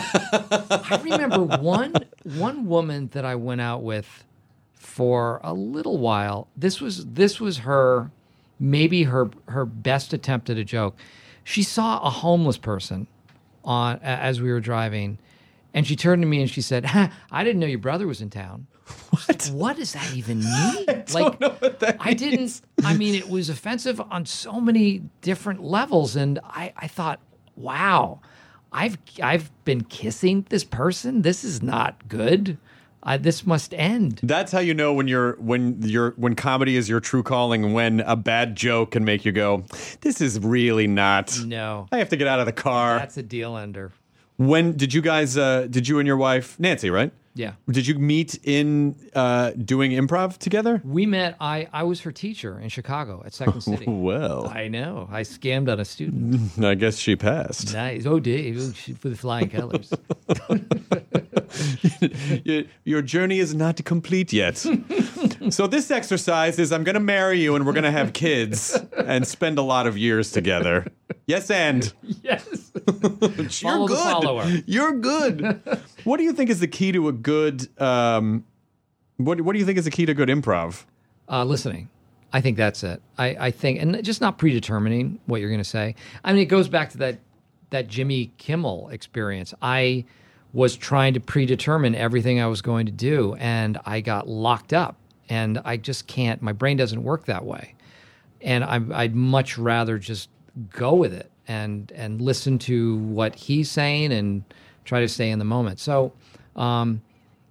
I remember one one woman that I went out with for a little while. This was this was her maybe her her best attempt at a joke. She saw a homeless person on a- as we were driving, and she turned to me and she said, ha, I didn't know your brother was in town. What? What does that even mean? I don't know what that I didn't, I mean, it was offensive on so many different levels. And I, I thought, wow, I've, I've been kissing this person. This is not good. I, this must end. That's how you know when you're when you're when comedy is your true calling, when a bad joke can make you go, this is really not. No, I have to get out of the car. that's a deal ender. When did you guys uh, did you and your wife Nancy, right? Yeah. Did you meet in uh, doing improv together? We met, I, I was her teacher in Chicago at Second City. Well, I know. I scammed on a student. I guess she passed. Nice. Oh, Dave, for the flying colors. your, your journey is not complete yet. So this exercise is I'm going to marry you and we're going to have kids and spend a lot of years together. Yes, and Yes. you're Follow the good. follower. You're good. What do you think is the key to a good? Um, what What do you think is the key to good improv? Uh, listening. I think that's it. I, I think, and just not predetermining what you're going to say. I mean, it goes back to that that Jimmy Kimmel experience. I was trying to predetermine everything I was going to do, and I got locked up. And I just can't. My brain doesn't work that way. And I, I'd much rather just go with it and and listen to what he's saying and try to stay in the moment. So, um,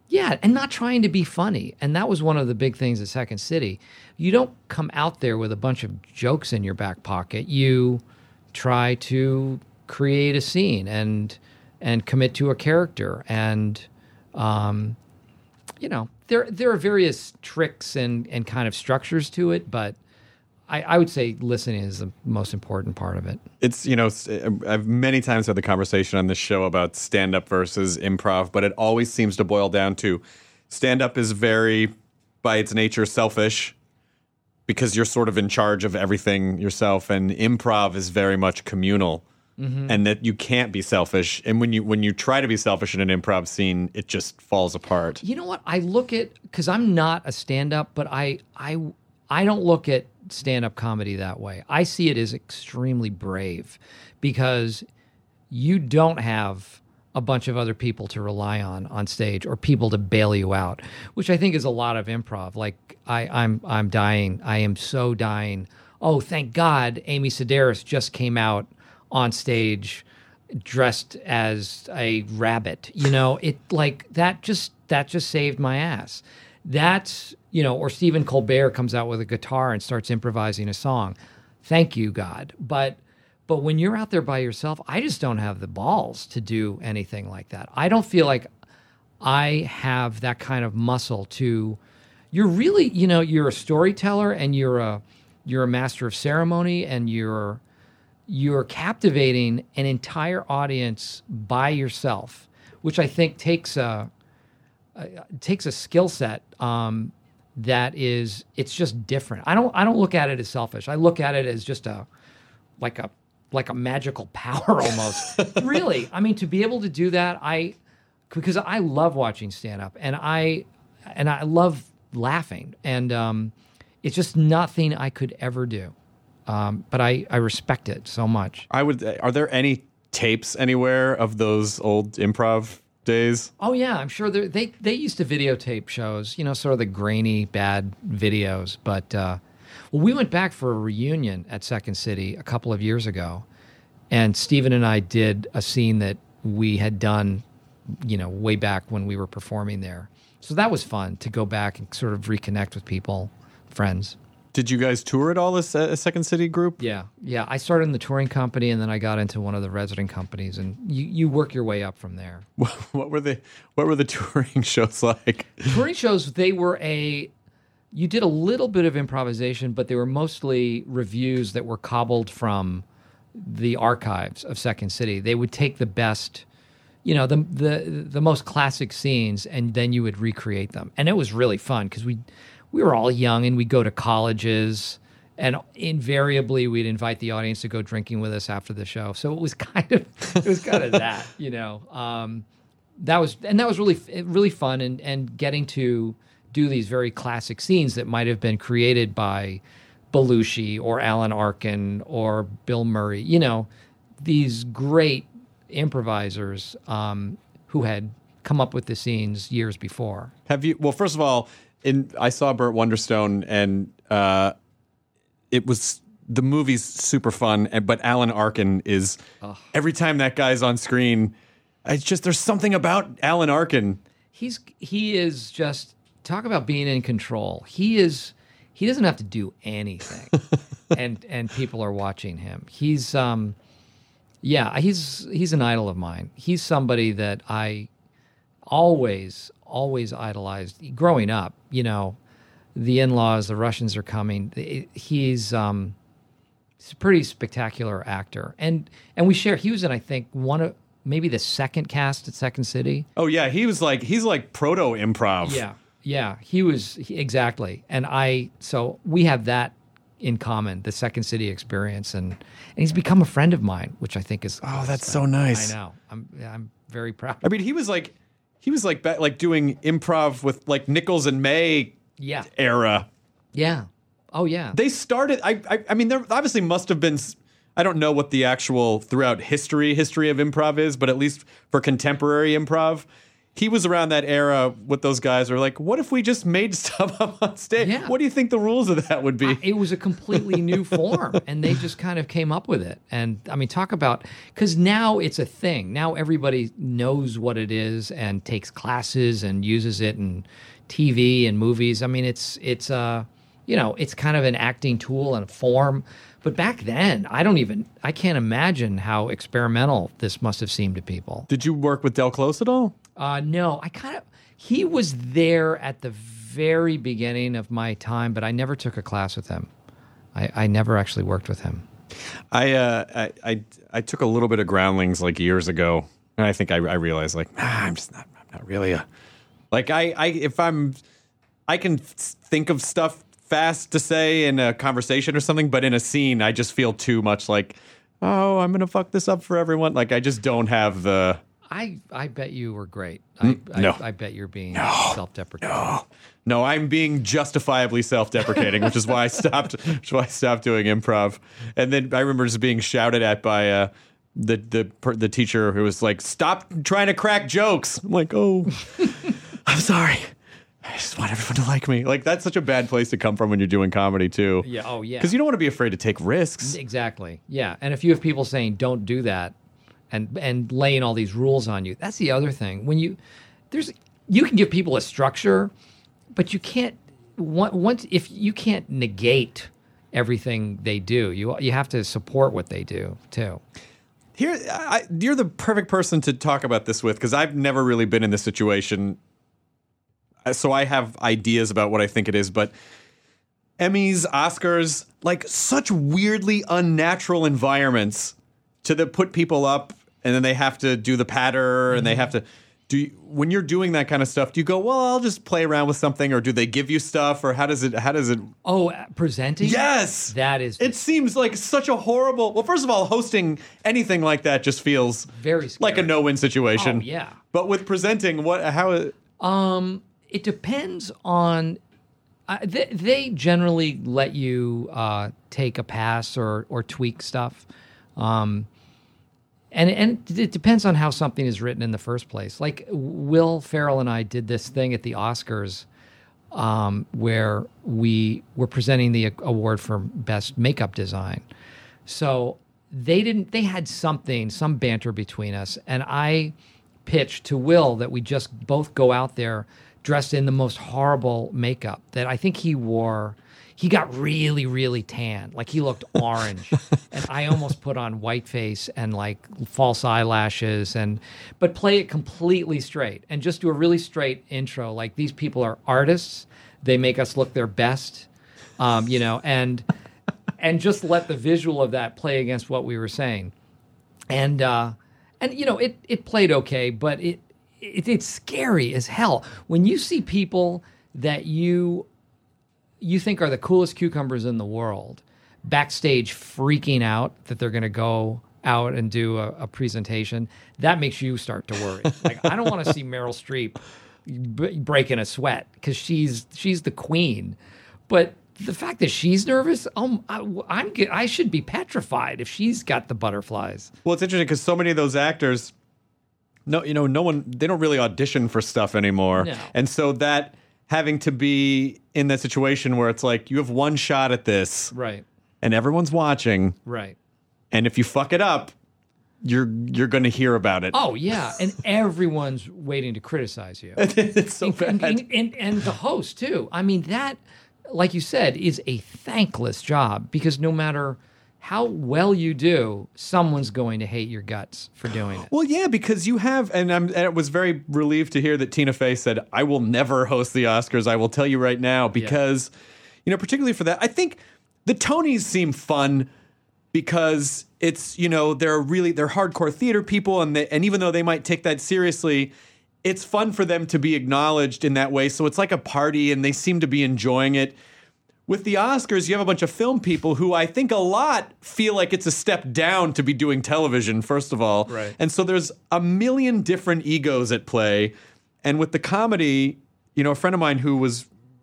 Yeah, and not trying to be funny. And that was one of the big things at Second City. You don't come out there with a bunch of jokes in your back pocket. You try to create a scene and and commit to a character. And, um, you know, there there are various tricks and, and kind of structures to it, but I, I would say listening is the most important part of it. It's, you know, I've many times had the conversation on this show about stand-up versus improv, but it always seems to boil down to stand-up is very, by its nature, selfish because you're sort of in charge of everything yourself, and improv is very much communal, mm-hmm. and that you can't be selfish. And when you when you try to be selfish in an improv scene, it just falls apart. You know what? I look at, because I'm not a stand-up, but I I I don't look at stand-up comedy that way. I see it as extremely brave because you don't have a bunch of other people to rely on on stage or people to bail you out, which I think is a lot of improv. Like I, I'm I'm dying. I am so dying. Oh, thank God Amy Sedaris just came out on stage dressed as a rabbit. You know, it like that just that just saved my ass. That's, you know, or Stephen Colbert comes out with a guitar and starts improvising a song. Thank you, God. But but when you're out there by yourself, I just don't have the balls to do anything like that. I don't feel like I have that kind of muscle to, you're really, you know, you're a storyteller and you're a you're a master of ceremony and you're you're captivating an entire audience by yourself, which I think takes a It takes a skill set um, that is, it's just different. I don't I don't look at it as selfish. I look at it as just a like a like a magical power almost. Really, I mean, to be able to do that, I because I love watching stand up and I and I love laughing, and um, it's just nothing I could ever do. Um, but I I respect it so much. I would. Are there any tapes anywhere of those old improv days? Oh yeah, I'm sure they they used to videotape shows, you know, sort of the grainy, bad videos. But uh, well, we went back for a reunion at Second City a couple of years ago, and Stephen and I did a scene that we had done, you know, way back when we were performing there. So that was fun to go back and sort of reconnect with people, friends. Did you guys tour at all as a Second City group? Yeah, yeah. I started in the touring company, and then I got into one of the resident companies, and you, you work your way up from there. What were the What were the touring shows like? Touring shows, they were a. You did a little bit of improvisation, but they were mostly reviews that were cobbled from the archives of Second City. They would take the best, you know, the the the most classic scenes, and then you would recreate them, and it was really fun because we. We were all young, and we'd go to colleges, and invariably we'd invite the audience to go drinking with us after the show. So it was kind of it was kind of that, you know. Um, that was and that was really really fun, and and getting to do these very classic scenes that might have been created by Belushi or Alan Arkin or Bill Murray. You know, these great improvisers um, who had come up with the scenes years before. Have you? Well, first of all. In, I saw Burt Wonderstone, and uh, it was the movie's super fun. And, but Alan Arkin is Ugh. every time that guy's on screen, it's just there's something about Alan Arkin. He's he is just talk about being in control. He is he doesn't have to do anything, and and people are watching him. He's um yeah he's he's an idol of mine. He's somebody that I always. always idolized growing up. You know, the in-laws, the Russians are coming. He's um, he's a pretty spectacular actor, and and we share. He was in, I think, one of maybe the second cast at Second City. Oh yeah, he was like he's like proto improv. Yeah, yeah, he was he, exactly. And I so we have that in common, the Second City experience, and and he's become a friend of mine, which I think is oh, that's so nice. I know. I'm I'm very proud. I mean, he was like. He was like back, like doing improv with like Nichols and May yeah. era. Yeah. Oh yeah. They started. I, I. I mean, there obviously must have been. I don't know what the actual throughout history history of improv is, but at least for contemporary improv, he was around that era with those guys who were like, what if we just made stuff up on stage? Yeah. What do you think the rules of that would be? Uh, it was a completely new form, and they just kind of came up with it. And I mean, talk about, because now it's a thing. Now everybody knows what it is and takes classes and uses it in T V and movies. I mean, it's it's uh, you know, it's kind of an acting tool and a form. But back then, I don't even, I can't imagine how experimental this must have seemed to people. Did you work with Del Close at all? Uh, no, I kind of, he was there at the very beginning of my time, but I never took a class with him. I, I never actually worked with him. I, uh, I I I took a little bit of Groundlings like years ago, and I think I, I realized like, nah, I'm just not, I'm not really a, like I, I if I'm, I can think of stuff fast to say in a conversation or something, but in a scene, I just feel too much like, oh, I'm gonna fuck this up for everyone. Like I just don't have the. I, I bet you were great. I, no. I, I bet you're being No. self-deprecating. No, no, I'm being justifiably self-deprecating, which is why I stopped. Which is why I stopped doing improv. And then I remember just being shouted at by uh, the the per- the teacher who was like, "Stop trying to crack jokes." I'm like, "Oh, I'm sorry. I just want everyone to like me." Like that's such a bad place to come from when you're doing comedy too. Yeah. Oh, yeah. Because you don't want to be afraid to take risks. Exactly. Yeah. And if you have people saying, don't do that, and and laying all these rules on you, that's the other thing. When you, there's, you can give people a structure, but you can't, once, if you can't negate everything they do, you you have to support what they do too. Here, I, you're the perfect person to talk about this with because I've never really been in this situation. So I have ideas about what I think it is, but Emmys, Oscars, like such weirdly unnatural environments to the put people up and then they have to do the patter and they have to do you, when you're doing that kind of stuff, do you go, well, I'll just play around with something, or do they give you stuff, or how does it how does it Oh, uh, presenting? Yes. That is It seems like such a horrible. Well, first of all, hosting anything like that just feels very scary. like a no-win situation. Oh, yeah. But with presenting, what how Um, it depends on. Uh, they, they generally let you uh, take a pass or or tweak stuff, um, and and it depends on how something is written in the first place. Like Will Ferrell and I did this thing at the Oscars, um, where we were presenting the award for best makeup design. So they didn't. They had something, some banter between us, and I pitched to Will that we just both go out there dressed in the most horrible makeup that I think he wore. He got really, really tan. Like he looked orange. And I almost put on whiteface and like false eyelashes and but play it completely straight and just do a really straight intro. Like these people are artists. They make us look their best. Um, you know, and and just let the visual of that play against what we were saying. And uh and you know, it it played okay, but it It, it's scary as hell when you see people that you you think are the coolest cucumbers in the world backstage freaking out that they're going to go out and do a, a presentation. That makes you start to worry. Like I don't want to see Meryl Streep b- breaking a sweat because she's she's the queen, but the fact that she's nervous, um, I, I'm I should be petrified if she's got the butterflies. Well, it's interesting because so many of those actors. No, you know, no one, they don't really audition for stuff anymore. No. And so that having to be in that situation where it's like, you have one shot at this. Right. And everyone's watching. Right. And if you fuck it up, you're you're going to hear about it. Oh, yeah. And everyone's waiting to criticize you. It's so and, bad. and, and, and the host, too. I mean, that, like you said, is a thankless job because no matter how well you do, someone's going to hate your guts for doing it. Well, yeah, because you have, and, I'm, and I was very relieved to hear that Tina Fey said, I will never host the Oscars. I will tell you right now, because, yeah. you know, particularly for that, I think the Tonys seem fun because it's, you know, they're really, they're hardcore theater people. And, they, and even though they might take that seriously, it's fun for them to be acknowledged in that way. So it's like a party and they seem to be enjoying it. With the Oscars, you have a bunch of film people who I think a lot feel like it's a step down to be doing television, first of all. Right. And so there's a million different egos at play. And with the comedy, you know, a friend of mine who was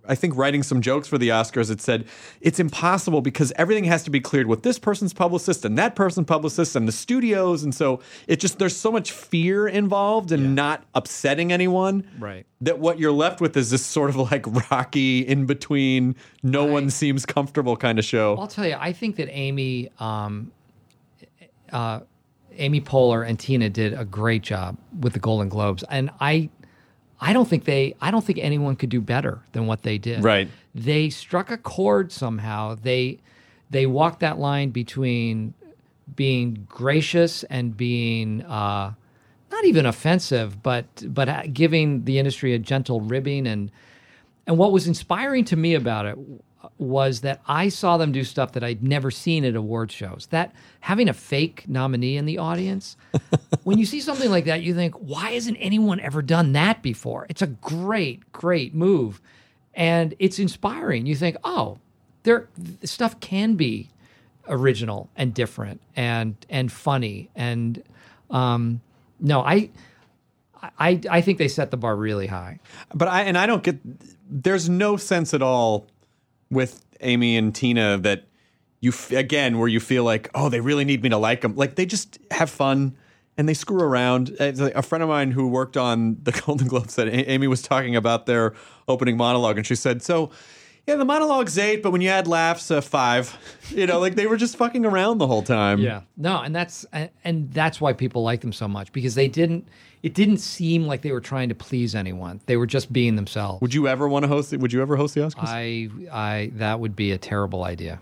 I think, writing some jokes for the Oscars, it said it's impossible because everything has to be cleared with this person's publicist and that person's publicist and the studios. And so it just, there's so much fear involved in Yeah. not upsetting anyone. Right. That what you're left with is this sort of like rocky, in between, no I- one seems comfortable kind of show. I'll tell you, I think that Amy, um, uh, Amy Poehler and Tina did a great job with the Golden Globes, and I, I don't think they, I don't think anyone could do better than what they did. Right. They struck a chord somehow. They, they walked that line between being gracious and being uh, not even offensive, but but giving the industry a gentle ribbing. And and what was inspiring to me about it was that I saw them do stuff that I'd never seen at award shows. That having a fake nominee in the audience, when you see something like that, you think, why hasn't anyone ever done that before? It's a great, great move. And it's inspiring. You think, oh, there stuff can be original and different and and funny. And um, no, I, I I think they set the bar really high. But I and I don't get. There's no sense at all with Amy and Tina that you f- again where you feel like, oh, they really need me to like them. Like they just have fun and they screw around. It's like a friend of mine who worked on the Golden Globes said A- Amy was talking about their opening monologue, and she said, so. Yeah, the monologue's eight, but when you add laughs, uh, five. You know, like they were just fucking around the whole time. Yeah, no, and that's and that's why people like them so much, because they didn't. It didn't seem like they were trying to please anyone. They were just being themselves. Would you ever want to host it? Would you ever host the Oscars? I, I, that would be a terrible idea.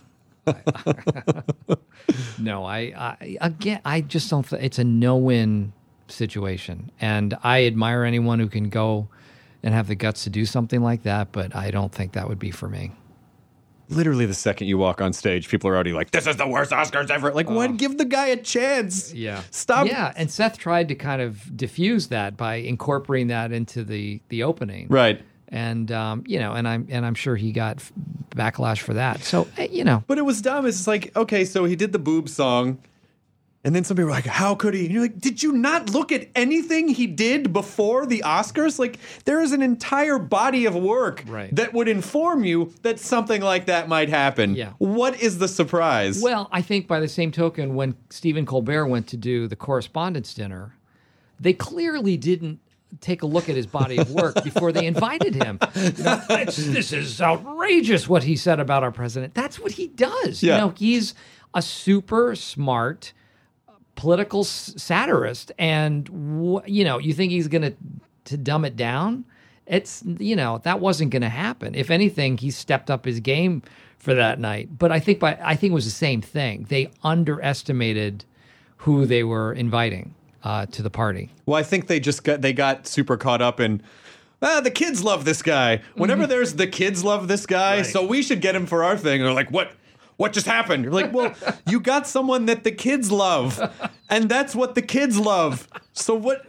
no, I, I, again, I just don't. Th- it's a no-win situation, and I admire anyone who can go and have the guts to do something like that, but I don't think that would be for me. Literally, the second you walk on stage, people are already like, "This is the worst Oscars ever." Like, what? Give the guy a chance. Yeah. Stop. Yeah, and Seth tried to kind of diffuse that by incorporating that into the the opening. Right. And um, you know, and I'm and I'm sure he got f- backlash for that. So eh, you know, But it was dumb. It's just like, okay, so he did the boob song, and then somebody were like, "How could he?" And you're like, "Did you not look at anything he did before the Oscars? Like, there is an entire body of work Right. that would inform you that something like that might happen. Yeah. What is the surprise?" well, I think by the same token, when Stephen Colbert went to do the correspondence dinner, they clearly didn't take a look at his body of work before they invited him. You know, "It's- this is outrageous what he said about our president." That's what he does. Yeah. You know, he's a super smart political s- satirist, and wh- you know, you think he's going to to dumb it down? It's, you know, that wasn't going to happen. If anything, he stepped up his game for that night. But I think by I think it was the same thing. They underestimated who they were inviting uh, to the party. Well, I think they just got they got super caught up in, ah, the kids love this guy. Whenever there's the kids love this guy, Right. so we should get him for our thing. And they're like, what? What just happened? You're like, well, you got someone that the kids love, and that's what the kids love. So what?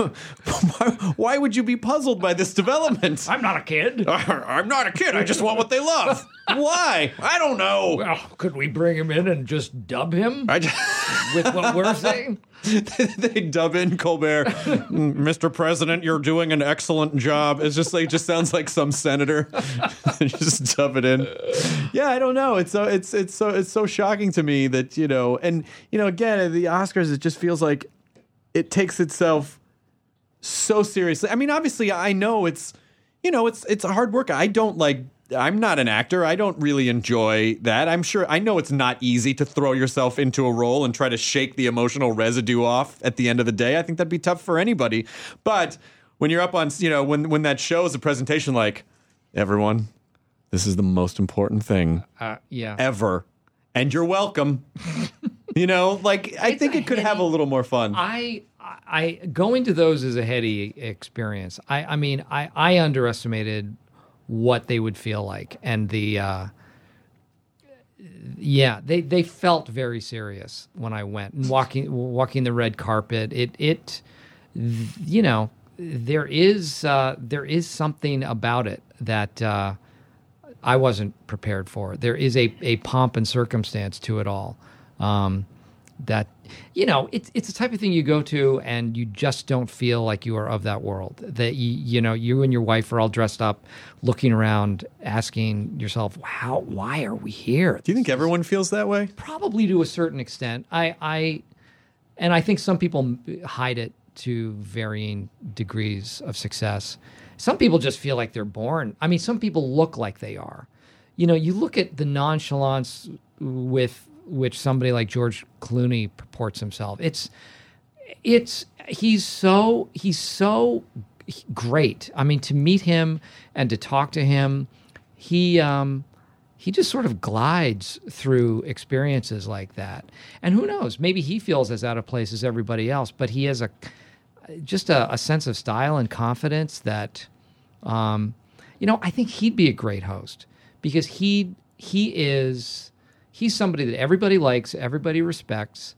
why, why would you be puzzled by this development? I'm not a kid. I'm not a kid. I just want what they love. Why? I don't know. Well, could we bring him in and just dub him I just, with what we're saying? they dub in Colbert, Mister President, you're doing an excellent job. It's just like it just sounds like some senator. Just dub it in. Yeah, I don't know. It's so it's it's so it's so shocking to me that, you know, and you know, again, at the Oscars, it just feels like it takes itself so seriously. I mean, obviously, I know it's, you know, it's it's hard work. I don't like. I'm not an actor. I don't really enjoy that. I'm sure I know it's not easy to throw yourself into a role and try to shake the emotional residue off at the end of the day. I think that'd be tough for anybody. But when you're up on, you know, when when that shows a presentation like, everyone, this is the most important thing Uh, yeah. ever, and you're welcome. You know, like I It's think a it could have a heady- little more fun. I, I going to those is a heady experience. I, I mean, I, I underestimated what they would feel like, and the, uh, yeah, they, they felt very serious when I went and walking walking the red carpet. It it, you know, there is uh, there is something about it that uh, I wasn't prepared for. There is a a pomp and circumstance to it all. Um, that, you know, it's it's the type of thing you go to and you just don't feel like you are of that world. That you, you know, you and your wife are all dressed up, looking around, asking yourself, "How? Why are we here?" Do you think everyone feels that way? Probably to a certain extent. I, I, and I think some people hide it to varying degrees of success. Some people just feel like they're born. I mean, some people look like they are. You know, you look at the nonchalance with which somebody like George Clooney purports himself. It's, it's he's so he's so great. I mean, to meet him and to talk to him, he um, he just sort of glides through experiences like that. And who knows? Maybe he feels as out of place as everybody else, but he has a just a, a sense of style and confidence that, um, you know, I think he'd be a great host because he he is he's somebody that everybody likes, everybody respects,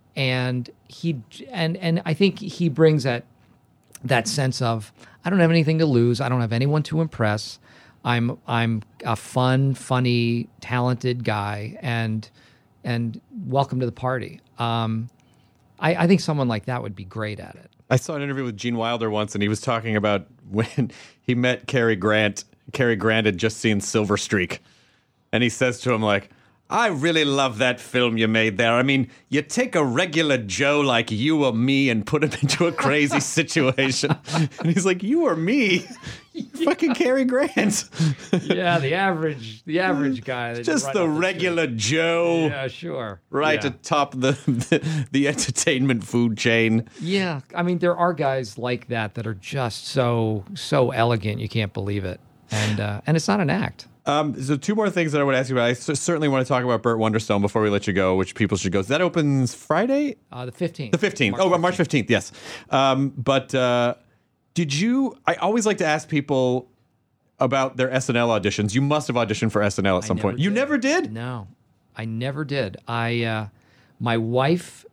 and he and and I think he brings that that sense of I don't have anything to lose, I don't have anyone to impress. I'm I'm a fun, funny, talented guy, and and welcome to the party. Um, I, I think someone like that would be great at it. I saw an interview with Gene Wilder once, and he was talking about when he met Cary Grant. Cary Grant had just seen Silver Streak, and he says to him, like, I really love that film you made there. I mean, you take a regular Joe like you or me and put him into a crazy situation. And he's like, you or me? Fucking Cary Grant. Yeah, the average the average guy. that Just right the off the regular street. Joe. Yeah, sure. Right yeah. atop the, the the entertainment food chain. Yeah, I mean, there are guys like that that are just so so elegant, you can't believe it. And uh, and it's not an act. Um, so two more things that I would ask you about. I c- certainly want to talk about Burt Wonderstone before we let you go, which people should go. That opens Friday? Uh, the fifteenth. The fifteenth. Oh, March fifteenth, yes. Um, but uh, did you... I always like to ask people about their S N L auditions. You must have auditioned for S N L at I some never point. You did. never did? No, I never did. I, uh, my wife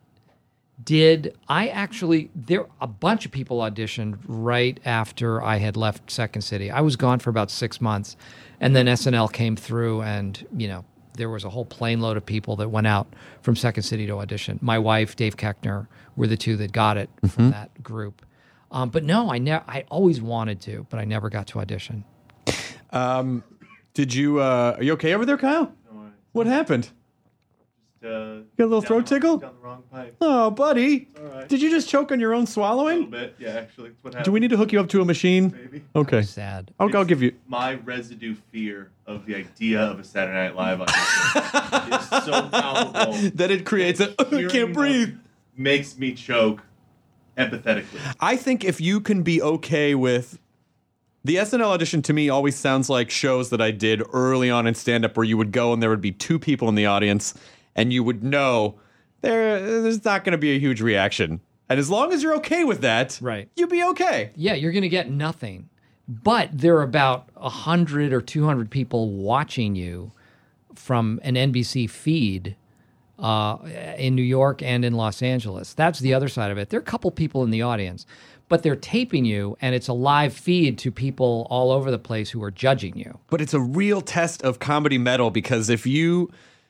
did. I actually, there, a bunch of people auditioned right after I had left Second City. I was gone for about six months. And then S N L came through and, you know, there was a whole plane load of people that went out from Second City to audition. My wife, Dave Koechner, were the two that got it mm-hmm. from that group. Um, but no, I never, I always wanted to, but I never got to audition. Um, did you, uh, are you okay over there, Kyle? No, I, What happened? Just, uh, You got a little down throat the wrong- tickle? Down the wrong pipe. Oh, buddy. All right. Did you just choke on your own A little swallowing? bit, yeah. Actually, that's what happened. Do we need to hook you up to a machine? Maybe. Okay. Sad. I'll, I'll It's give you... my residue fear of the idea of a Saturday Night Live audition is so palpable. That it creates a... I Hearing can't breathe. them Makes me choke empathetically. I think if you can be okay with the S N L audition, to me always sounds like shows that I did early on in stand-up where you would go and there would be two people in the audience and you would know there there's not going to be a huge reaction. And as long as you're okay with that, Right. you'll be okay. Yeah, you're going to get nothing. But there are about one hundred or two hundred people watching you from an N B C feed uh, in New York and in Los Angeles. That's the other side of it. There are a couple people in the audience, but they're taping you, and it's a live feed to people all over the place who are judging you. But it's a real test of comedy metal because if you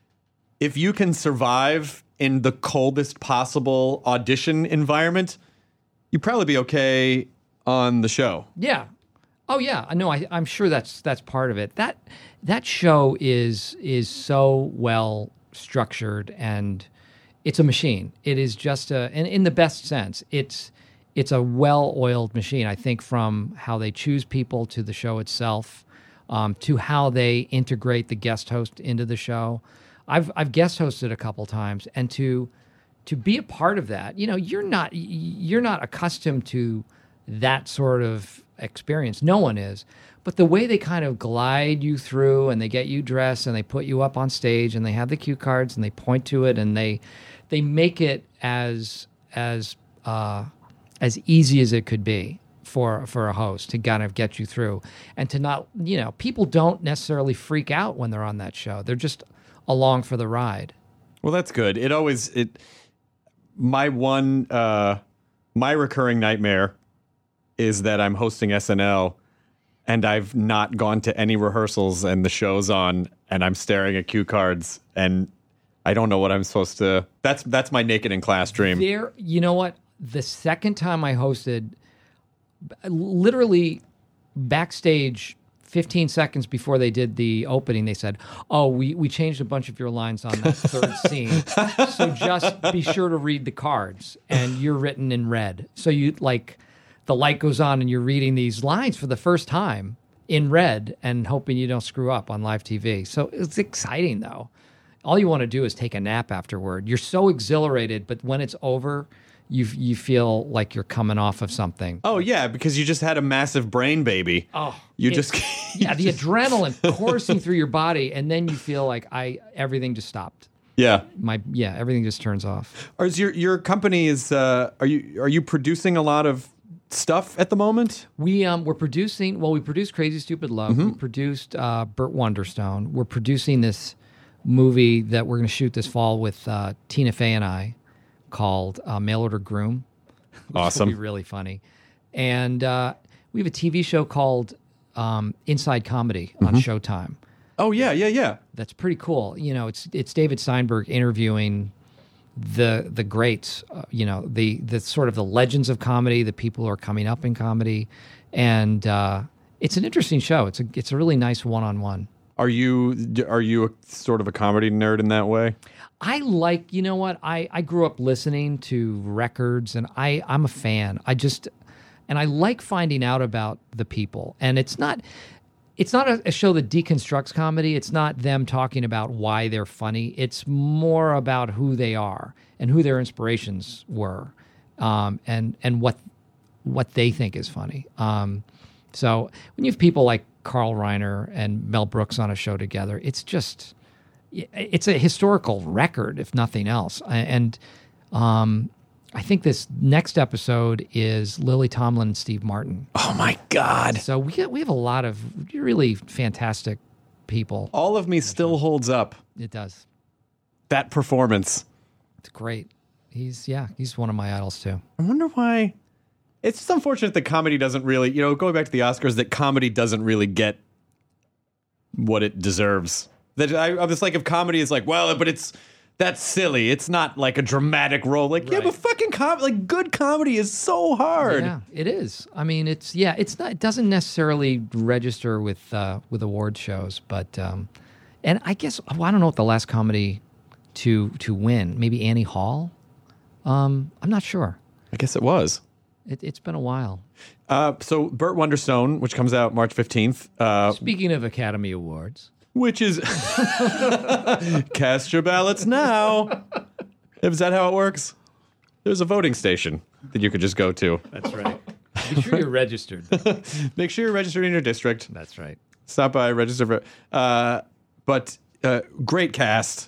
if you can survive in the coldest possible audition environment, you'd probably be okay on the show. Yeah. Oh yeah. No, I, I'm sure that's that's part of it. That that show is is so well structured, and it's a machine. It is just a, and in the best sense, it's it's a well-oiled machine. I think from how they choose people to the show itself, um, to how they integrate the guest host into the show. I've I've guest hosted a couple times, and to to be a part of that, you know, you're not you're not accustomed to that sort of experience. No one is. But the way they kind of glide you through and they get you dressed and they put you up on stage and they have the cue cards and they point to it and they they make it as as uh, as easy as it could be for for a host to kind of get you through and to not, you know, people don't necessarily freak out when they're on that show. They're just along for the ride. Well, that's good. It always it my one uh, my recurring nightmare is that I'm hosting S N L and I've not gone to any rehearsals and the show's on and I'm staring at cue cards and I don't know what I'm supposed to. That's that's my naked in class dream. There, you know what? The second time I hosted, literally backstage, fifteen seconds before they did the opening, they said, "Oh, we, we changed a bunch of your lines on that third scene, so just be sure to read the cards, and you're written in red." So you like, the light goes on, and you're reading these lines for the first time in red, and hoping you don't screw up on live T V. So it's exciting, though. All you want to do is take a nap afterward. You're so exhilarated, but when it's over, you you feel like you're coming off of something. Oh yeah, because you just had a massive brain baby. Oh, you it- just yeah, the adrenaline coursing through your body, and then you feel like I everything just stopped. yeah. My yeah, everything just turns off. Or is your your company is uh, are you are you producing a lot of stuff at the moment? We um we're producing. Well, we produced Crazy Stupid Love. Mm-hmm. We produced uh, Burt Wonderstone. We're producing this movie that we're going to shoot this fall with uh, Tina Fey and I, called uh, Mail Order Groom. Which Awesome. will be really funny. And uh, we have a T V show called um, Inside Comedy on Mm-hmm. Showtime. Oh yeah, yeah, yeah. That's pretty cool. You know, it's it's David Steinberg interviewing the the greats. Uh, you know, the the sort of the legends of comedy, the people who are coming up in comedy, and uh, it's an interesting show. It's a it's a really nice one on one. Are you are you a, sort of a comedy nerd in that way? I like, you know what? I, I grew up listening to records, and I, I'm a fan. I just, and I like finding out about the people. And it's not, it's not a, a show that deconstructs comedy. It's not them talking about why they're funny. It's more about who they are and who their inspirations were, um, and and what what they think is funny. Um, so when you have people like Carl Reiner and Mel Brooks on a show together, it's just, it's a historical record, if nothing else. And um, I think this next episode is Lily Tomlin and Steve Martin. Oh my God! So we we have a lot of really fantastic people. All of me still holds up. It does. That performance. It's great. He's yeah, he's one of my idols too. I wonder why. It's just unfortunate that comedy doesn't really, you know, going back to the Oscars, that comedy doesn't really get what it deserves. That I, I was like, if comedy is like, well, but it's that's silly. It's not like a dramatic role. Like, yeah, Right. but fucking com- like good comedy is so hard. Yeah, it is. I mean, it's yeah, it's not. It doesn't necessarily register with uh, with award shows, but um, and I guess well, I don't know what the last comedy to to win. Maybe Annie Hall. Um, I'm not sure. I guess it was. It, it's been a while. Uh, so Burt Wonderstone, which comes out March fifteenth, uh, Speaking of Academy Awards, which is cast your ballots now. Is that how it works? There's a voting station that you could just go to. that's right. Be sure you're registered. Make sure you're registered in your district. That's right. Stop by, register for. Uh, but uh, great cast.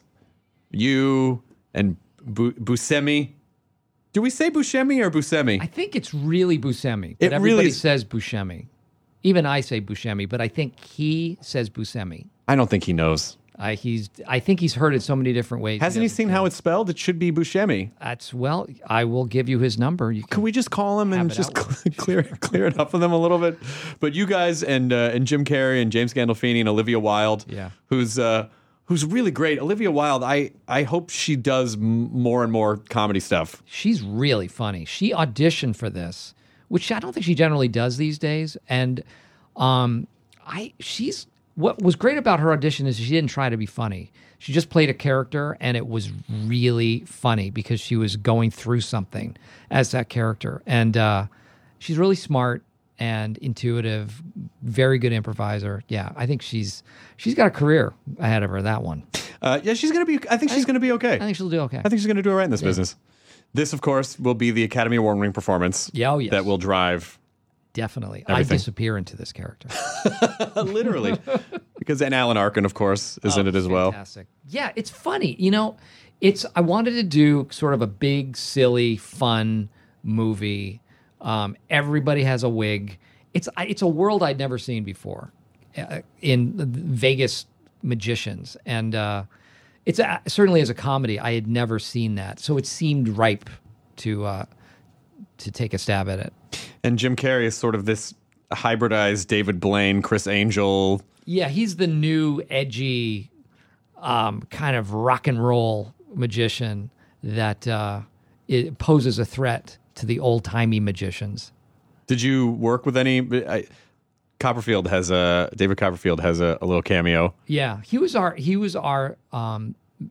You and Bu- Buscemi. Do we say Buscemi or Buscemi? I think it's really Buscemi, It but really everybody is- says Buscemi. Even I say Buscemi, but I think he says Buscemi. I don't think he knows. Uh, he's. I think he's heard it so many different ways. Hasn't he doesn't seen care. how it's spelled? It should be Buscemi. That's well. I will give you his number. You Can can, we just call him and Have it just out. cl- clear clear it up with them a little bit? But you guys and uh, and Jim Carrey and James Gandolfini and Olivia Wilde, Yeah. who's uh, who's really great. Olivia Wilde, I I hope she does m- more and more comedy stuff. she's really funny. She auditioned for this, which I don't think she generally does these days. And um, I she's what was great about her audition is she didn't try to be funny. She just played a character, and it was really funny because she was going through something as that character. And uh, she's really smart and intuitive, very good improviser. Yeah, I think she's she's got a career ahead of her. That one, Uh, yeah, she's gonna be. I think she's gonna be okay. I think she'll do okay. I think she's gonna do all right in this business. This, of course, will be the Academy Award winning performance. Yeah, oh, yes. That will drive Definitely, Everything. I disappear into this character. literally because and Alan Arkin, of course, is in it as well. Fantastic. Yeah, it's funny. You know, it's I wanted to do sort of a big, silly, fun movie. Um, everybody has a wig. It's I- it's a world I'd never seen before uh, in Vegas magicians, and uh, it's a, certainly as a comedy I had never seen that. So it seemed ripe to uh, to take a stab at it. And Jim Carrey is sort of this hybridized David Blaine, Chris Angel. Yeah, he's the new edgy um, kind of rock and roll magician that uh, it poses a threat to the old timey magicians. Did you work with any? I, Copperfield has a David Copperfield has a, a little cameo. Yeah, he was our he was our um,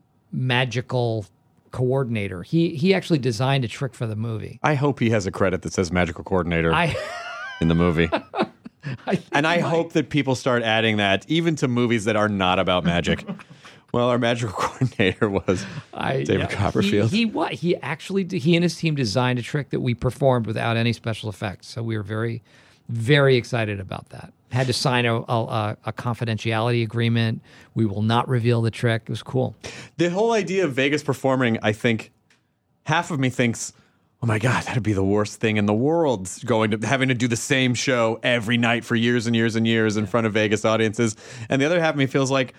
magical coordinator. He he actually designed a trick for the movie. I hope he has a credit that says magical coordinator I, in the movie. I And I hope that people start adding that even to movies that are not about magic. Well, our magical coordinator was I, David yeah, Copperfield. He, he what he actually he and his team designed a trick that we performed without any special effects. So we were very, very excited about that. Had to sign a, a, a confidentiality agreement. We will not reveal the trick. It was cool. The whole idea of Vegas performing, I think, half of me thinks, oh my God, that'd be the worst thing in the world, going to having to do the same show every night for years and years and years in front of Vegas audiences. And the other half of me feels like,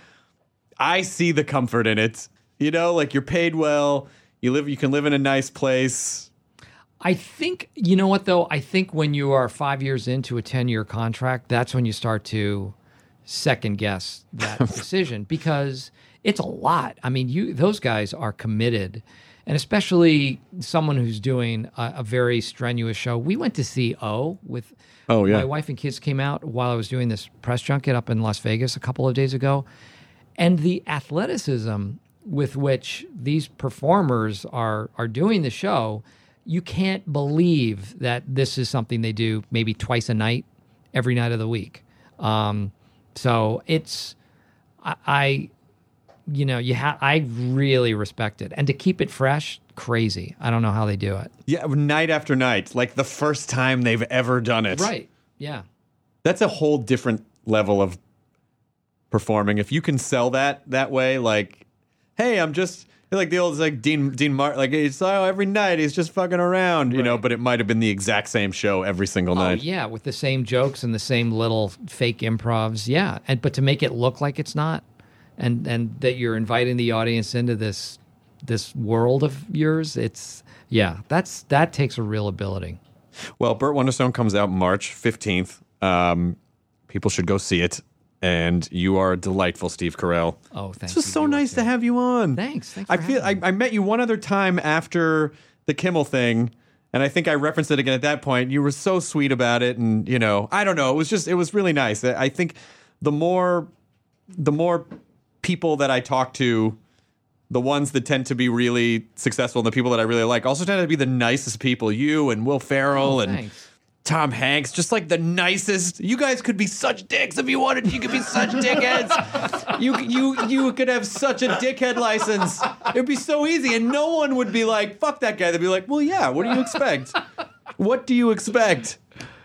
I see the comfort in it. You know, like you're paid well, you live, you can live in a nice place. I think, you know what, though? I think when you are five years into a ten-year contract, that's when you start to second-guess that decision because it's a lot. I mean, you those guys are committed, and especially someone who's doing a, a very strenuous show. We went to see O with Oh, yeah. my wife and kids came out while I was doing this press junket up in Las Vegas a couple of days ago. And the athleticism with which these performers are are doing the show, you can't believe that this is something they do maybe twice a night, every night of the week. Um, so it's, I, I you know, you ha- I really respect it. And to keep it fresh, crazy. I don't know how they do it. Yeah, night after night, like the first time they've ever done it. Right. Yeah. That's a whole different level of performing. If you can sell that that way, like, hey, I'm just like the old like Dean Dean Martin, like it's oh every night he's just fucking around, you Right. know. But it might have been the exact same show every single Oh, night. yeah, with the same jokes and the same little fake improvs. Yeah, and but to make it look like it's not, and and that you're inviting the audience into this this world of yours, it's yeah, that's that takes a real ability. Well, Burt Wonderstone comes out March fifteenth. Um, people should go see it. And you are delightful, Steve Carell. Oh, thank It's you. just so You are nice too. to have you on. Thanks. Thanks I for feel I, having me. I met you one other time after the Kimmel thing, and I think I referenced it again at that point. You were so sweet about it, and you know, I don't know. It was just it was really nice. I I think the more the more people that I talk to, the ones that tend to be really successful and the people that I really like also tend to be the nicest people. You and Will Ferrell Oh, and thanks. Tom Hanks, just like the nicest. You guys could be such dicks if you wanted. You could be such dickheads. You you you could have such a dickhead license. It'd be so easy, and no one would be like, "Fuck that guy." They'd be like, "Well, yeah. What do you expect? What do you expect?"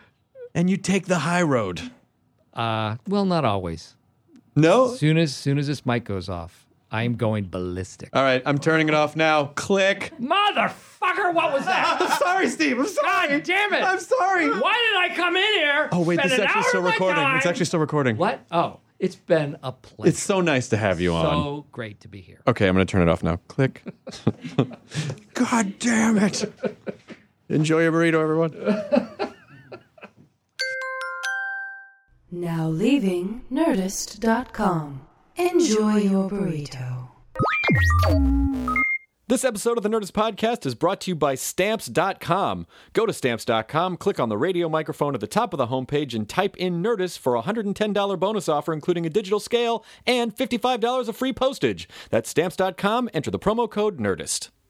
And you take the high road. Uh, well, not always. No. Soon as soon as this mic goes off, I'm going ballistic. All right, I'm turning it off now. Click. Motherfucker, what was that? I'm sorry, Steve. I'm sorry. God damn it! I'm sorry. Why did I come in here? Oh wait, spend this is an actually hour still of my recording. time- It's actually still recording. What? Oh, it's been a pleasure. It's so nice to have you on. so great to be here. Okay, I'm going to turn it off now. Click. God damn it. Enjoy your burrito, everyone. Now leaving Nerdist dot com. Enjoy your burrito. This episode of the Nerdist Podcast is brought to you by Stamps dot com. Go to Stamps dot com, click on the radio microphone at the top of the homepage, and type in Nerdist for a one hundred ten dollars bonus offer, including a digital scale and fifty-five dollars of free postage. That's Stamps dot com. Enter the promo code Nerdist.